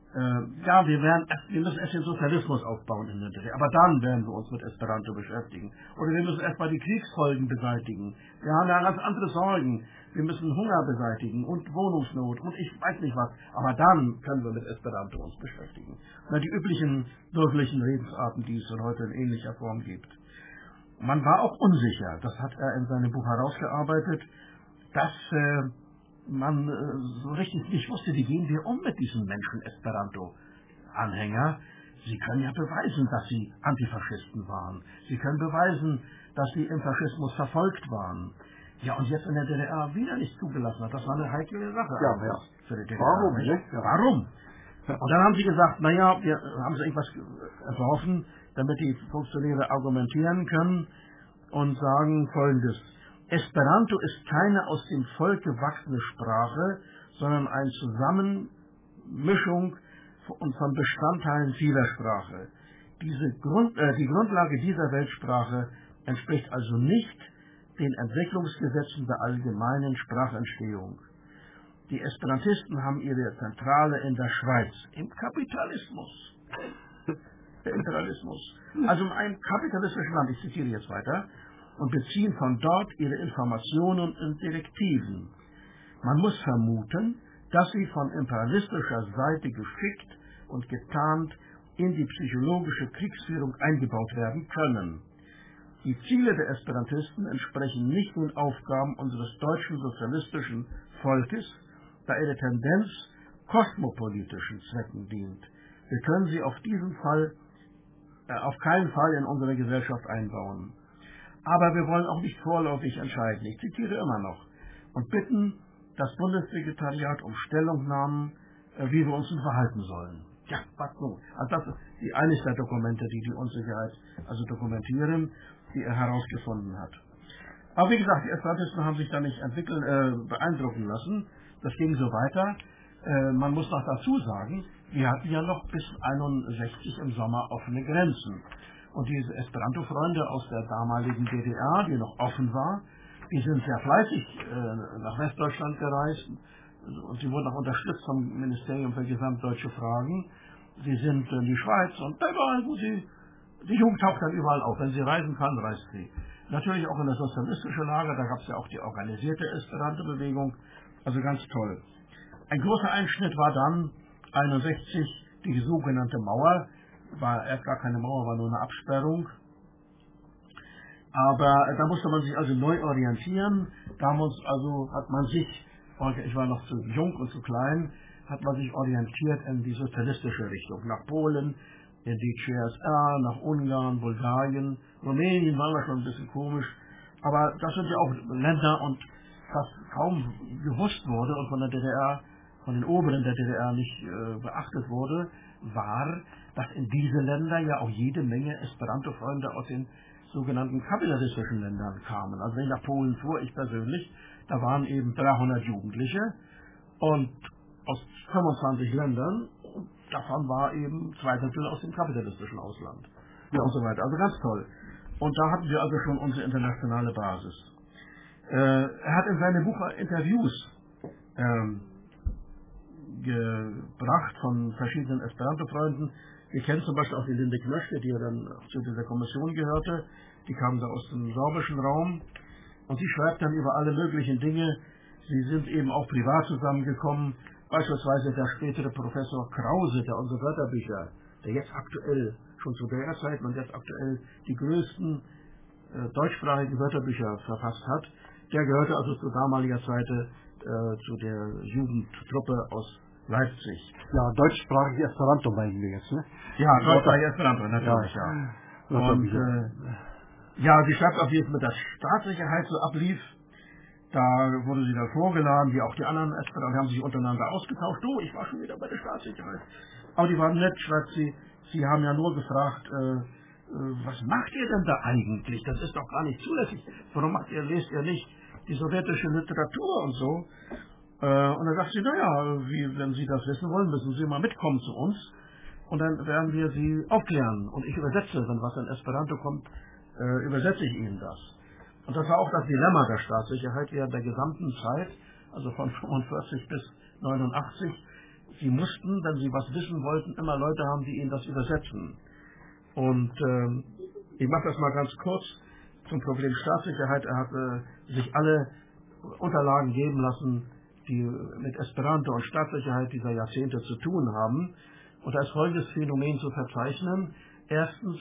Speaker 4: Ja, wir müssen erst den Sozialismus aufbauen in der DDR, aber dann werden wir uns mit Esperanto beschäftigen. Oder wir müssen erst mal die Kriegsfolgen beseitigen. Wir haben ja ganz andere Sorgen. Wir müssen Hunger beseitigen und Wohnungsnot und ich weiß nicht was. Aber dann können wir mit Esperanto uns beschäftigen. Na, die üblichen bürgerlichen Redensarten, die es heute in ähnlicher Form gibt. Man war auch unsicher, das hat er in seinem Buch herausgearbeitet, dass man so richtig nicht wusste, wie gehen wir um mit diesen Menschen Esperanto-Anhänger. Sie können ja beweisen, dass sie Antifaschisten waren. Sie können beweisen, dass sie im Faschismus verfolgt waren. Ja, und jetzt in der DDR wieder nicht zugelassen hat. Das war eine heikle Sache.
Speaker 3: Ja.
Speaker 4: Für die DDR.
Speaker 3: Warum?
Speaker 4: Ja. Warum? Und dann haben sie gesagt, naja, wir haben sie irgendwas entworfen, damit die Funktionäre argumentieren können und sagen Folgendes. Esperanto ist keine aus dem Volk gewachsene Sprache, sondern eine Zusammenmischung von Bestandteilen vieler Sprache. Die Grundlage dieser Weltsprache entspricht also nicht den Entwicklungsgesetzen der allgemeinen Sprachentstehung. Die Esperantisten haben ihre Zentrale in der Schweiz, im Kapitalismus. Der Imperialismus. Also in einem kapitalistischen Land, ich zitiere jetzt weiter, und beziehen von dort ihre Informationen und Direktiven. Man muss vermuten, dass sie von imperialistischer Seite geschickt und getarnt in die psychologische Kriegsführung eingebaut werden können. Die Ziele der Esperantisten entsprechen nicht den Aufgaben unseres deutschen sozialistischen Volkes, da ihre Tendenz kosmopolitischen Zwecken dient. Wir können sie auf keinen Fall in unsere Gesellschaft einbauen. Aber wir wollen auch nicht vorläufig entscheiden. Ich zitiere immer noch und bitten das Bundessekretariat um Stellungnahmen, wie wir uns nun verhalten sollen. Ja, was nun? Also das ist eines der Dokumente, die Unsicherheit also dokumentieren, die er herausgefunden hat. Aber wie gesagt, die Esperantisten haben sich da nicht beeindrucken lassen. Das ging so weiter. Man muss noch dazu sagen, wir hatten ja noch bis 1961 im Sommer offene Grenzen. Und diese Esperanto-Freunde aus der damaligen DDR, die noch offen war, die sind sehr fleißig nach Westdeutschland gereist und sie wurden auch unterstützt vom Ministerium für gesamtdeutsche Fragen. Sie sind in die Schweiz und überall, wo die Jugend taucht dann überall auf. Wenn sie reisen kann, reist sie. Natürlich auch in das sozialistische Lager, da gab es ja auch die organisierte Esperanto-Bewegung. Also ganz toll. Ein großer Einschnitt war dann 1961 die sogenannte Mauer. War erst gar keine Mauer, war nur eine Absperrung. Aber da musste man sich also neu orientieren. Damals also hat man sich, ich war noch zu jung und zu klein, hat man sich orientiert in die sozialistische Richtung. Nach Polen, in die CSR, nach Ungarn, Bulgarien, Rumänien war das schon ein bisschen komisch. Aber das sind ja auch Länder, und was kaum gewusst wurde und von der DDR, von den Oberen der DDR nicht beachtet wurde, war, dass in diese Länder ja auch jede Menge Esperanto-Freunde aus den sogenannten kapitalistischen Ländern kamen. Also wenn ich nach Polen fuhr, ich persönlich, da waren eben 300 Jugendliche und aus 25 Ländern, davon war eben 2 Drittel aus dem kapitalistischen Ausland. Ja, und so weiter. Also ganz toll. Und da hatten wir also schon unsere internationale Basis. Er hat in seinem Buch Interviews gebracht von verschiedenen Esperanto-Freunden. Wir kennen zum Beispiel auch die Linde Knöschke, die ja dann zu dieser Kommission gehörte. Die kam da aus dem sorbischen Raum. Und sie schreibt dann über alle möglichen Dinge. Sie sind eben auch privat zusammengekommen. Beispielsweise der spätere Professor Krause, der unsere Wörterbücher, der jetzt aktuell, schon zu der Zeit und jetzt aktuell die größten deutschsprachigen Wörterbücher verfasst hat, der gehörte also zu damaliger Zeit zu der Jugendtruppe aus Leipzig.
Speaker 3: Ja, deutschsprachig Esperanto meinen wir jetzt, ne?
Speaker 4: Ja, deutschsprachig Esperanto, natürlich, ja. Und ja, sie schreibt auch, wie es mit der Staatssicherheit so ablief. Da wurde sie dann vorgeladen, wie auch die anderen Esperanto, haben sich untereinander ausgetauscht. Du, ich war schon wieder bei der Staatssicherheit. Aber die waren nett, schreibt sie. Sie haben ja nur gefragt, was macht ihr denn da eigentlich? Das ist doch gar nicht zulässig. Warum lest ihr nicht die sowjetische Literatur und so? Und dann sagt sie, naja, wenn Sie das wissen wollen, müssen Sie mal mitkommen zu uns. Und dann werden wir Sie aufklären. Und ich übersetze, wenn was in Esperanto kommt, übersetze ich Ihnen das. Und das war auch das Dilemma der Staatssicherheit während der gesamten Zeit, also von 45 bis 89. Sie mussten, wenn sie was wissen wollten, immer Leute haben, die ihnen das übersetzen. Und ich mache das mal ganz kurz zum Problem Staatssicherheit. Er hat sich alle Unterlagen geben lassen, die mit Esperanto und Staatssicherheit dieser Jahrzehnte zu tun haben. Und da ist folgendes Phänomen zu verzeichnen. Erstens,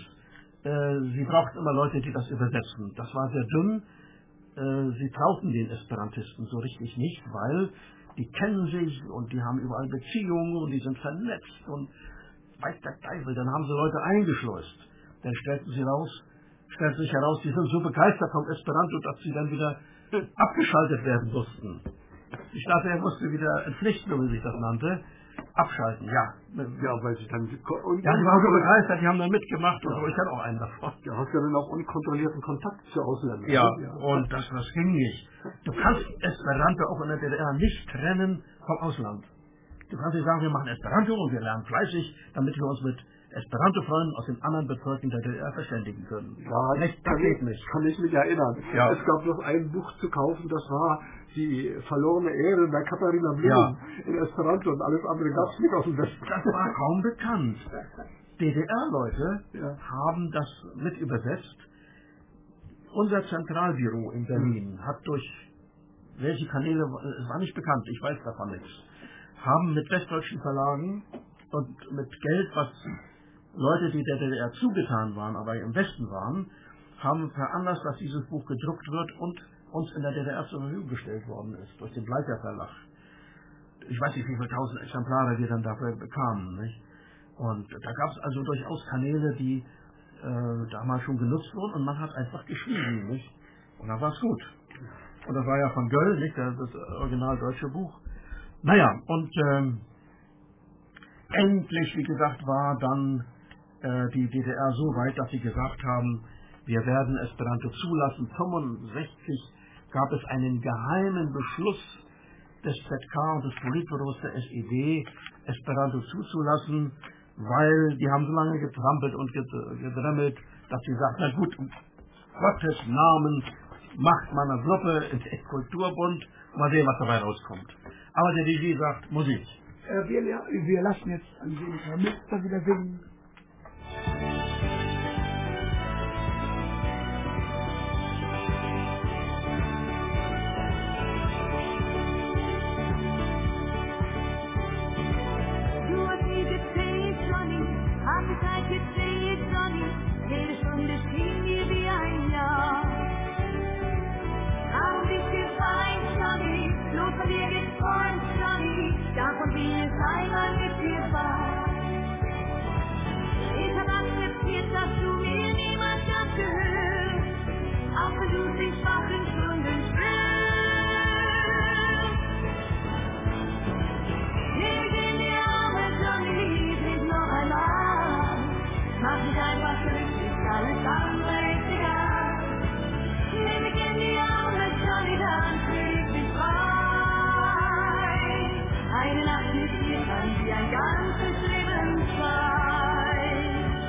Speaker 4: sie brauchten immer Leute, die das übersetzen. Das war sehr dünn. Sie trauten den Esperantisten so richtig nicht, weil die kennen sich und die haben überall Beziehungen und die sind vernetzt und weiß der Teufel, dann haben sie Leute eingeschleust. Dann stellt sich heraus, die sind so begeistert vom Esperanto, dass sie dann wieder abgeschaltet werden mussten. Die Staatssicherheit musste wieder entpflichten, wie sich das nannte. abschalten, ja.
Speaker 3: Ja, weil sie dann...
Speaker 4: Ja, die waren so begeistert, die haben dann mitgemacht und ich hatte auch einen davon.
Speaker 3: Du hast ja dann auch unkontrollierten Kontakt zu Ausländern.
Speaker 4: Ja, und das ging nicht. Du kannst Esperanto auch in der DDR nicht trennen vom Ausland. Du kannst nicht sagen, wir machen Esperanto und wir lernen fleißig, damit wir uns mit Esperanto-Freunden aus den anderen Bezirken der DDR verständigen können.
Speaker 3: Ja,
Speaker 4: das geht nicht.
Speaker 3: Kann ich mich erinnern. Ja. Es gab noch ein Buch zu kaufen, das war die verlorene Ehre bei Katharina Blum in Esperanto und alles andere gab es nicht aus dem Westen.
Speaker 4: Das war kaum bekannt. DDR-Leute haben das mit übersetzt. Unser Zentralbüro in Berlin hat durch welche Kanäle, es war nicht bekannt, ich weiß davon nichts, haben mit westdeutschen Verlagen und mit Geld, was Leute, die der DDR zugetan waren, aber im Westen waren, haben veranlasst, dass dieses Buch gedruckt wird und uns in der DDR zur Verfügung gestellt worden ist, durch den Bleicher Verlag. Ich weiß nicht, wie viele tausend Exemplare wir dann dafür bekamen. Nicht? Und da gab es also durchaus Kanäle, die damals schon genutzt wurden und man hat einfach geschrieben. Nicht? Und dann war es gut. Und das war ja von Göll, nicht? Das original deutsche Buch. Naja, und endlich, wie gesagt, war dann die DDR so weit, dass sie gesagt haben, wir werden Esperanto zulassen. 1965 gab es einen geheimen Beschluss des ZK und des Politbüros der SED, Esperanto zuzulassen, weil die haben so lange getrampelt und gedremmelt, dass sie sagten, na gut, um Gottes Namen macht man eine Gruppe in den Kulturbund, mal sehen, was dabei rauskommt. Aber der DJ sagt, Musik.
Speaker 1: Wir lassen jetzt ein wenig Herr Münster wieder singen.
Speaker 2: Du hast nie gezählt, Johnny, hab die Zeit gezählt, Johnny, jede Stunde schien mir wie ein Jahr. Hab dich geweint, Johnny, bloß von dir geträumt, Johnny, davon wie es einmal mit dir war. Ich hab akzeptiert, dass du mir niemals abgehört, auch wenn du dich schwachen Stunden spürst. Nimm mich in die Arme, Johnny, lieb mich noch einmal. Mach mich einfach glücklich, alles andere ist egal. Nimm mich in die Arme, Johnny, dann fühl ich mich frei. Eine Nacht mit dir kann wie ein ganzes Leben sein.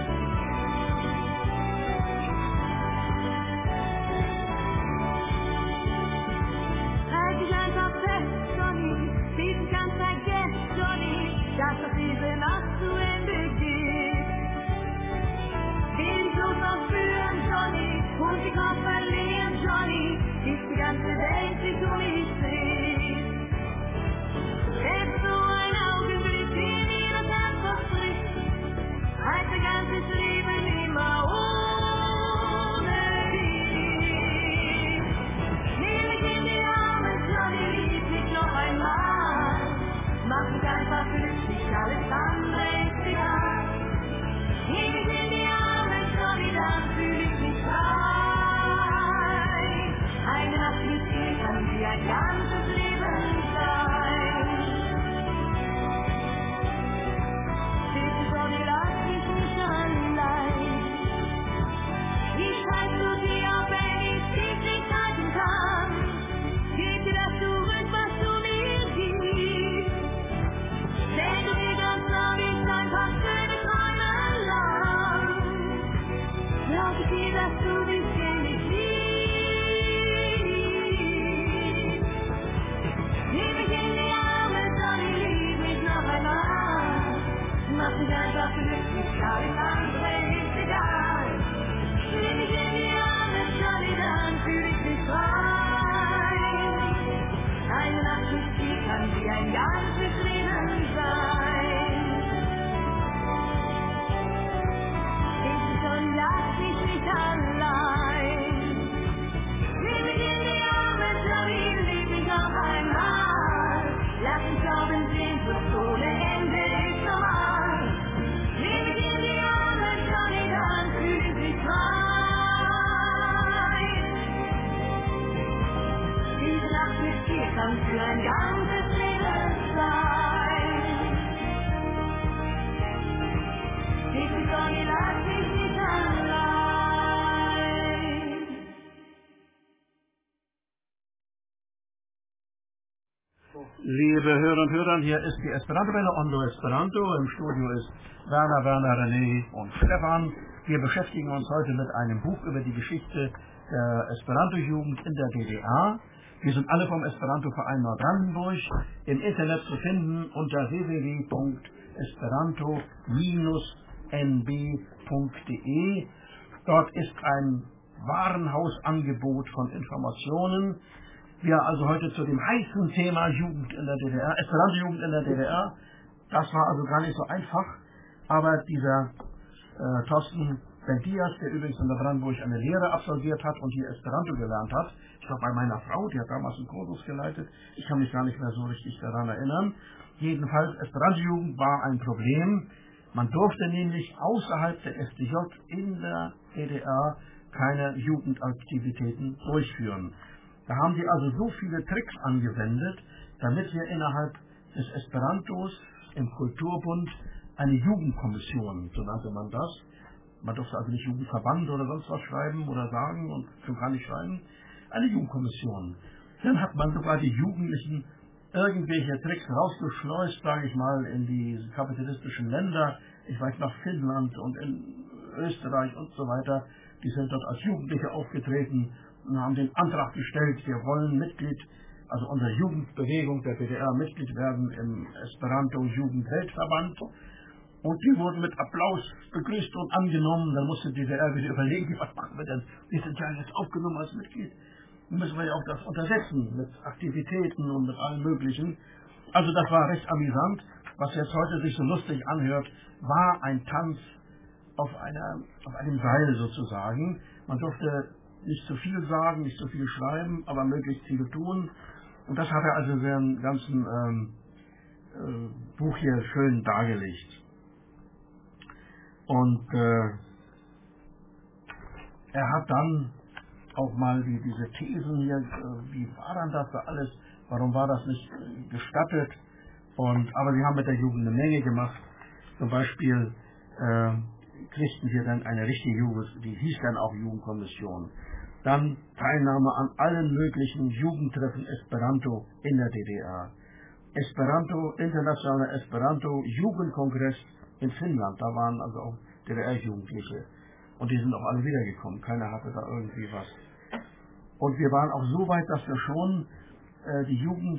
Speaker 2: Halt dich einfach fest, Johnny, diesen ganz vergesst, Johnny, dass doch diese Nacht zu Ende geht. Will dich los aufführen, Johnny, und dich auch verlieren, Johnny, bis die ganze Welt sich um mich dreht. Selbst so ein Augenblick, wie mir das Herz verspricht, halt mein ganzes Leben immer ohne dich. Nimm mich in die Arme, Johnny, lieb mich noch einmal. Mach mich einfach glücklich, alles andere ist egal. Nimm mich in die Arme, Johnny, dann fühl ich mich frei. Eine Nacht mit dir kann wie ein ganzes Leben sein. Bitte, Johnny, lass mich nicht allein. Ich schreib zu dir, auch wenn ich dich nicht halten kann. Gib dir das zurück, was du mir gibst. Denn du mir ganz nah bist, ein paar schöne Träume lang. Glaub ich dir, dass du dich ständig liebst. Nimm mich in die Arme, Johnny, lieb mich noch einmal. Mach mich einfach glücklich, alles andere ist egal. Nimm mich in die Arme, Johnny, dann fühl ich mich frei. Eine Nacht mit dir kann wie ein ganzes Leben sein. Bitte schon, lass mich nicht allein. Nimm mich in die Arme, Johnny, lieb mich noch einmal. Lass mich glauben, Sehnsucht ohne Ende ist normal. Nimm mich in die Arme,
Speaker 4: Liebe Hörer und Hörer, hier ist die Esperanto-Welle Ondo Esperanto. Im Studio ist Werner, René und Stefan. Wir beschäftigen uns heute mit einem Buch über die Geschichte der Esperanto-Jugend in der DDR. Wir sind alle vom Esperanto-Verein Neubrandenburg im Internet zu finden unter www.esperanto-nb.de. Dort ist ein Warenhausangebot von Informationen. Wir also heute zu dem heißen Thema Jugend in der DDR, Esperanto-Jugend in der DDR. Das war also gar nicht so einfach, aber dieser Thorsten Bendias, der übrigens in der Brandenburg eine Lehre absolviert hat und hier Esperanto gelernt hat, ich glaube bei meiner Frau, die hat damals einen Kursus geleitet, ich kann mich gar nicht mehr so richtig daran erinnern. Jedenfalls, Esperanto-Jugend war ein Problem. Man durfte nämlich außerhalb der FDJ in der DDR keine Jugendaktivitäten durchführen. Da haben sie also so viele Tricks angewendet, damit wir innerhalb des Esperantos im Kulturbund eine Jugendkommission, so nannte man das. Man durfte also nicht Jugendverband oder sonst was schreiben oder sagen und schon gar nicht schreiben. Eine Jugendkommission. Dann hat man sogar die Jugendlichen irgendwelche Tricks rausgeschleust, sage ich mal, in die kapitalistischen Länder. Ich weiß, nach Finnland und in Österreich und so weiter. Die sind dort als Jugendliche aufgetreten und haben den Antrag gestellt, wir wollen Mitglied, also unsere Jugendbewegung der DDR Mitglied werden im Esperanto-Jugendweltverband. Und die wurden mit Applaus begrüßt und angenommen. Dann musste die DDR wieder überlegen, was machen wir denn? Wir sind ja jetzt aufgenommen als Mitglied. Dann müssen wir ja auch das untersetzen mit Aktivitäten und mit allem Möglichen. Also das war recht amüsant. Was jetzt heute sich so lustig anhört, war ein Tanz auf einem Seil sozusagen. Man durfte nicht zu viel sagen, nicht zu viel schreiben, aber möglichst viel tun. Und das hat er also in seinem ganzen Buch hier schön dargelegt. Und er hat dann auch mal diese Thesen hier, wie war dann das alles, warum war das nicht gestattet? Aber sie haben mit der Jugend eine Menge gemacht. Zum Beispiel kriegten wir dann eine richtige Jugend, die hieß dann auch Jugendkommission. Dann Teilnahme an allen möglichen Jugendtreffen Esperanto in der DDR. Internationaler Esperanto-Jugendkongress in Finnland, da waren also auch DDR-Jugendliche. Und die sind auch alle wiedergekommen, keiner hatte da irgendwie was. Und wir waren auch so weit, dass wir schon die Jugend,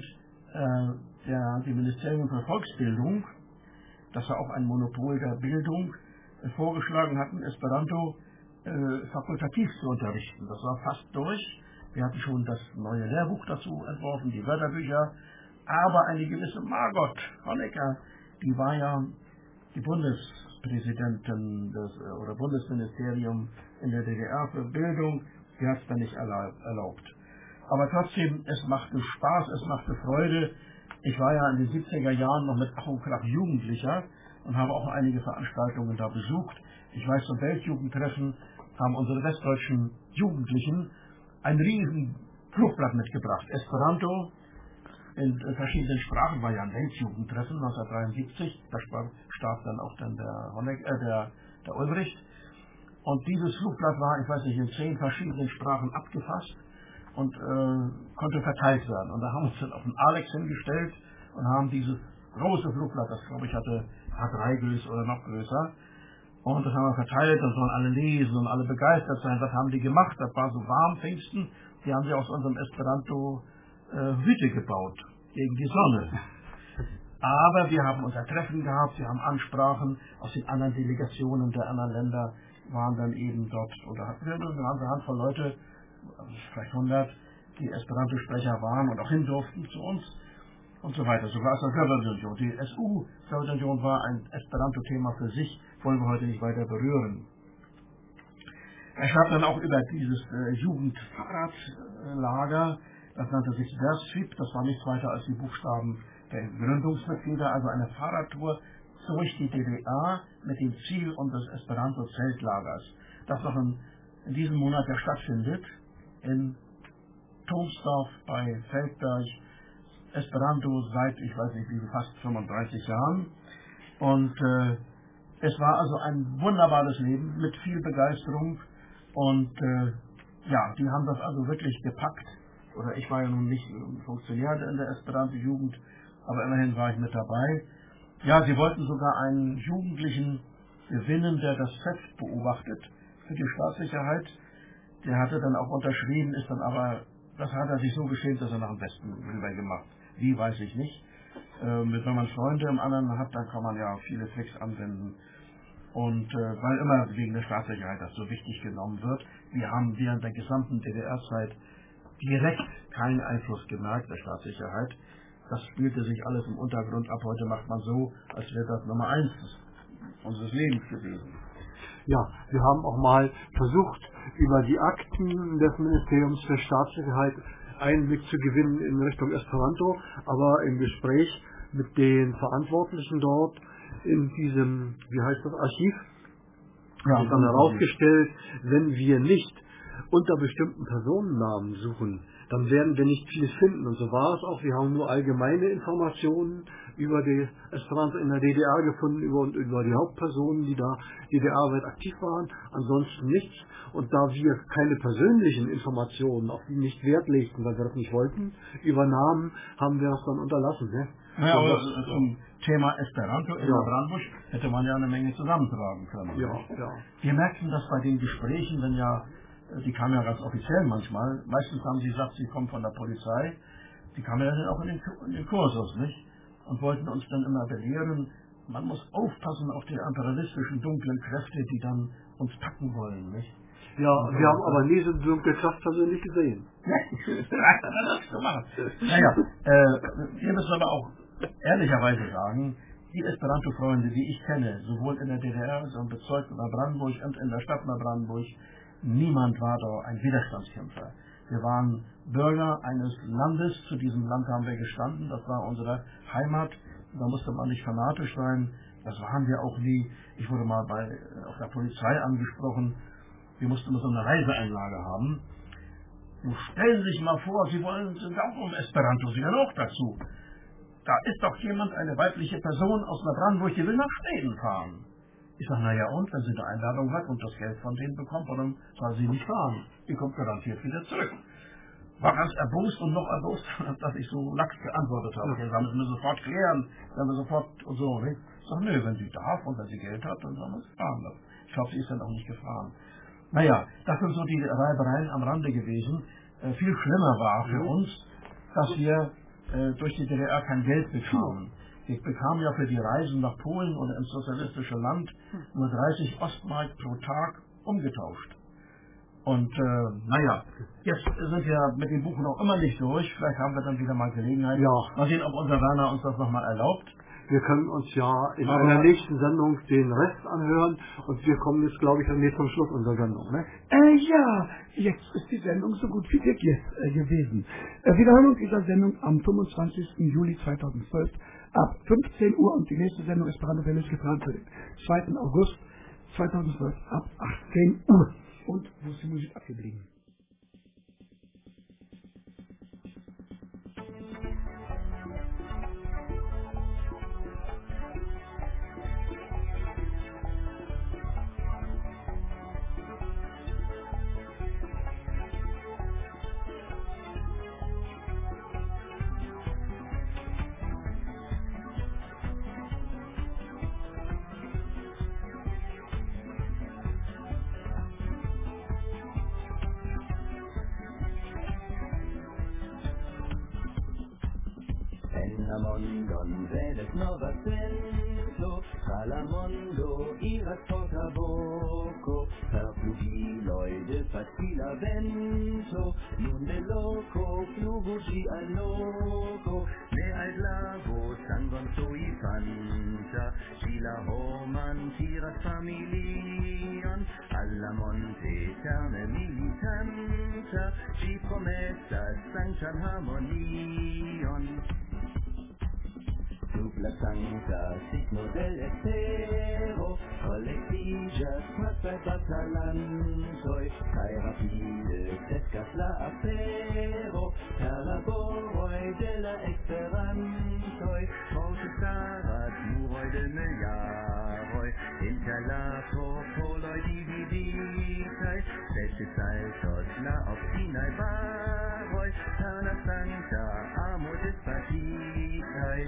Speaker 4: die Ministerium für Volksbildung, das war auch ein Monopol der Bildung, vorgeschlagen hatten, Esperanto fakultativ zu unterrichten. Das war fast durch. Wir hatten schon das neue Lehrbuch dazu entworfen, die Wörterbücher, aber eine gewisse Margot Honecker, die war ja die Bundespräsidentin oder Bundesministerium in der DDR für Bildung, die hat es dann nicht erlaubt. Aber trotzdem, es machte Spaß, es machte Freude. Ich war ja in den 70er Jahren noch mit Ach und Krach Jugendlicher und habe auch einige Veranstaltungen da besucht. Ich weiß, zum Weltjugendtreffen haben unsere westdeutschen Jugendlichen ein riesen Flugblatt mitgebracht. Esperanto in verschiedenen Sprachen war ja ein Weltjugendtreffen 1973. Da starb dann auch der Ulbricht. Und dieses Flugblatt war, ich weiß nicht, in 10 verschiedenen Sprachen abgefasst und konnte verteilt werden. Und da haben wir uns dann auf den Alex hingestellt und haben dieses große Flugblatt, das glaube ich hatte A3 Größe oder noch größer, und das haben wir verteilt, das sollen alle lesen und alle begeistert sein. Was haben die gemacht? Das war so warm, Pfingsten. Die haben sie aus unserem Esperanto Hüte gebaut, gegen die Sonne. Aber wir haben unser Treffen gehabt, wir haben Ansprachen aus den anderen Delegationen der anderen Länder, waren dann eben dort, oder hatten wir eine ganze Handvoll Leute, vielleicht 100, die Esperanto-Sprecher waren und auch hin durften zu uns und so weiter. Sogar aus der Sowjetunion. Die SU-Sowjetunion war ein Esperanto-Thema für sich, wollen wir heute nicht weiter berühren. Er schreibt dann auch über dieses Jugendfahrradlager, das nannte sich Versfip, das war nichts weiter als die Buchstaben der Gründungsmitglieder, also eine Fahrradtour durch die DDR mit dem Ziel unseres Esperanto-Zeltlagers, das noch in diesem Monat ja stattfindet, in Tomsdorf bei Feldberg, Esperanto seit, ich weiß nicht wie, fast 35 Jahren. Und es war also ein wunderbares Leben mit viel Begeisterung und die haben das also wirklich gepackt oder ich war ja nun nicht Funktionär in der Esperanto-Jugend, aber immerhin war ich mit dabei. Ja, sie wollten sogar einen Jugendlichen gewinnen, der das Fest beobachtet für die Staatssicherheit. Der hatte dann auch unterschrieben, ist dann aber, das hat er sich so geschämt, dass er nach dem Westen rüber gemacht. Wie, weiß ich nicht. Wenn man Freunde im anderen hat, dann kann man ja viele Tricks anwenden. Und weil immer wegen der Staatssicherheit das so wichtig genommen wird, wir haben während der gesamten DDR-Zeit direkt keinen Einfluss gemerkt der Staatssicherheit. Das spielte sich alles im Untergrund ab. Heute macht man so, als wäre das Nummer 1 unseres Lebens gewesen.
Speaker 3: Ja, wir haben auch mal versucht, über die Akten des Ministeriums für Staatssicherheit Einblick zu gewinnen in Richtung Esperanto, aber im Gespräch mit den Verantwortlichen dort in diesem, wie heißt das, Archiv, ist dann herausgestellt, wenn wir nicht unter bestimmten Personennamen suchen, dann werden wir nicht viel finden. Und so war es auch. Wir haben nur allgemeine Informationen über die Esperanto in der DDR gefunden, über die Hauptpersonen, die da DDR-weit aktiv waren. Ansonsten nichts. Und da wir keine persönlichen Informationen, auf die nicht Wert legten, weil wir das nicht wollten, übernahmen, haben wir das dann unterlassen. Ne?
Speaker 4: Ja, aber zum Thema Esperanto in Brandbusch hätte man ja eine Menge zusammentragen können.
Speaker 3: Ja.
Speaker 4: Wir merkten das bei den Gesprächen, wenn ja, die kamen ja ganz offiziell manchmal. Meistens haben sie gesagt, sie kommen von der Polizei. Die kamen ja dann auch in den Kursus, nicht? Und wollten uns dann immer belehren, man muss aufpassen auf die imperialistischen dunklen Kräfte, die dann uns packen wollen, nicht?
Speaker 3: Ja, wir haben aber nie so eine dunkle Kraft persönlich gesehen.
Speaker 4: Naja, wir müssen aber auch ehrlicherweise sagen, die Esperanto-Freunde, die ich kenne, sowohl in der DDR, so im Bezirk Neubrandenburg und in der Stadt Neubrandenburg, niemand war da ein Widerstandskämpfer. Wir waren Bürger eines Landes, zu diesem Land haben wir gestanden, das war unsere Heimat, da musste man nicht fanatisch sein, das waren wir auch nie. Ich wurde mal auf der Polizei angesprochen, wir mussten so eine Reiseeinlage haben. Nun stellen Sie sich mal vor, Sie sind auch um Esperanto, Sie gehören auch dazu. Da ist doch jemand, eine weibliche Person aus Neubrandenburg, die will nach Schweden fahren. Ich sage, naja und, wenn sie eine Einladung hat und das Geld von denen bekommt, dann soll sie nicht fahren. Die kommt garantiert wieder zurück. War ganz erbost und noch erbost, dass ich so lax geantwortet habe. Okay, das müssen wir sofort klären, dann wir sofort und so. Nicht? Ich sage, nö, wenn sie darf und wenn sie Geld hat, dann soll man es fahren lassen. Ich glaube, sie ist dann auch nicht gefahren. Naja, das sind so die Reibereien am Rande gewesen. Viel schlimmer war für uns, dass wir durch die DDR kein Geld bekamen. Ich bekam ja für die Reisen nach Polen oder ins sozialistische Land nur 30 Ostmark pro Tag umgetauscht. Und naja, jetzt sind wir mit dem Buch noch immer nicht durch. Vielleicht haben wir dann wieder mal Gelegenheit.
Speaker 3: Ja.
Speaker 4: Mal sehen, ob unser Werner uns das nochmal erlaubt.
Speaker 3: Wir können uns ja in einer nächsten Sendung den Rest anhören und wir kommen jetzt, glaube ich, dann zum Schluss unserer Sendung. Ne?
Speaker 1: Ja, jetzt ist die Sendung so gut wie weg gewesen. Wiederholung dieser Sendung am 25. Juli 2012 ab 15 Uhr und die nächste Sendung Esperanto Welle ist geplant für den 2. August 2012 ab 18 Uhr. Und wo ist die Musik abgeblieben?
Speaker 5: Mondon vedes nova sento, tra la mondo iras portavoco, per flugiloi de facila vento, nun de loco fluguci al loco, ne al lago sangon sui fanta, ci la homan tiras familion, alla monte eterne militanta, ci promessas sanctam harmonion. Sub la sancta signo dell'estero, collectigas quae batalantoi, cae rapide crescas la afero, per laboroi de la esperantoi, forte starat muroi de miliaroi, inter la popoloi dividitai, sete saltos la obstinae baroi, Tana Sancta, Amo Despacito.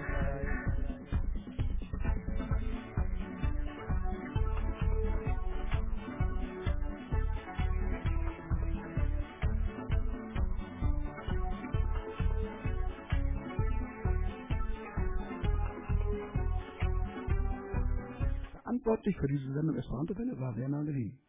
Speaker 1: Verantwortlich für diese Sendung Esperanto-Welle war Werner Levin.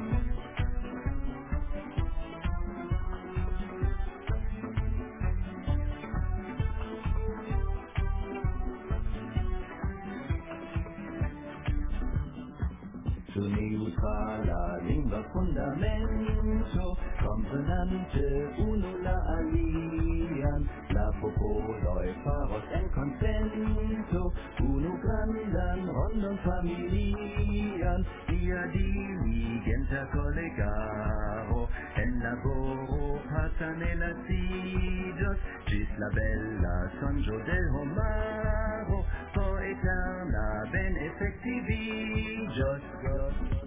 Speaker 5: Su neutrala lingua fundamento, consonante unu la alian, la popoloi faros en consento, unu grandan rondon familian, via diligenta collegaro, en laboro pasan elacidos, gis la bella sonjo del homaro, po eterna ben effectivigios.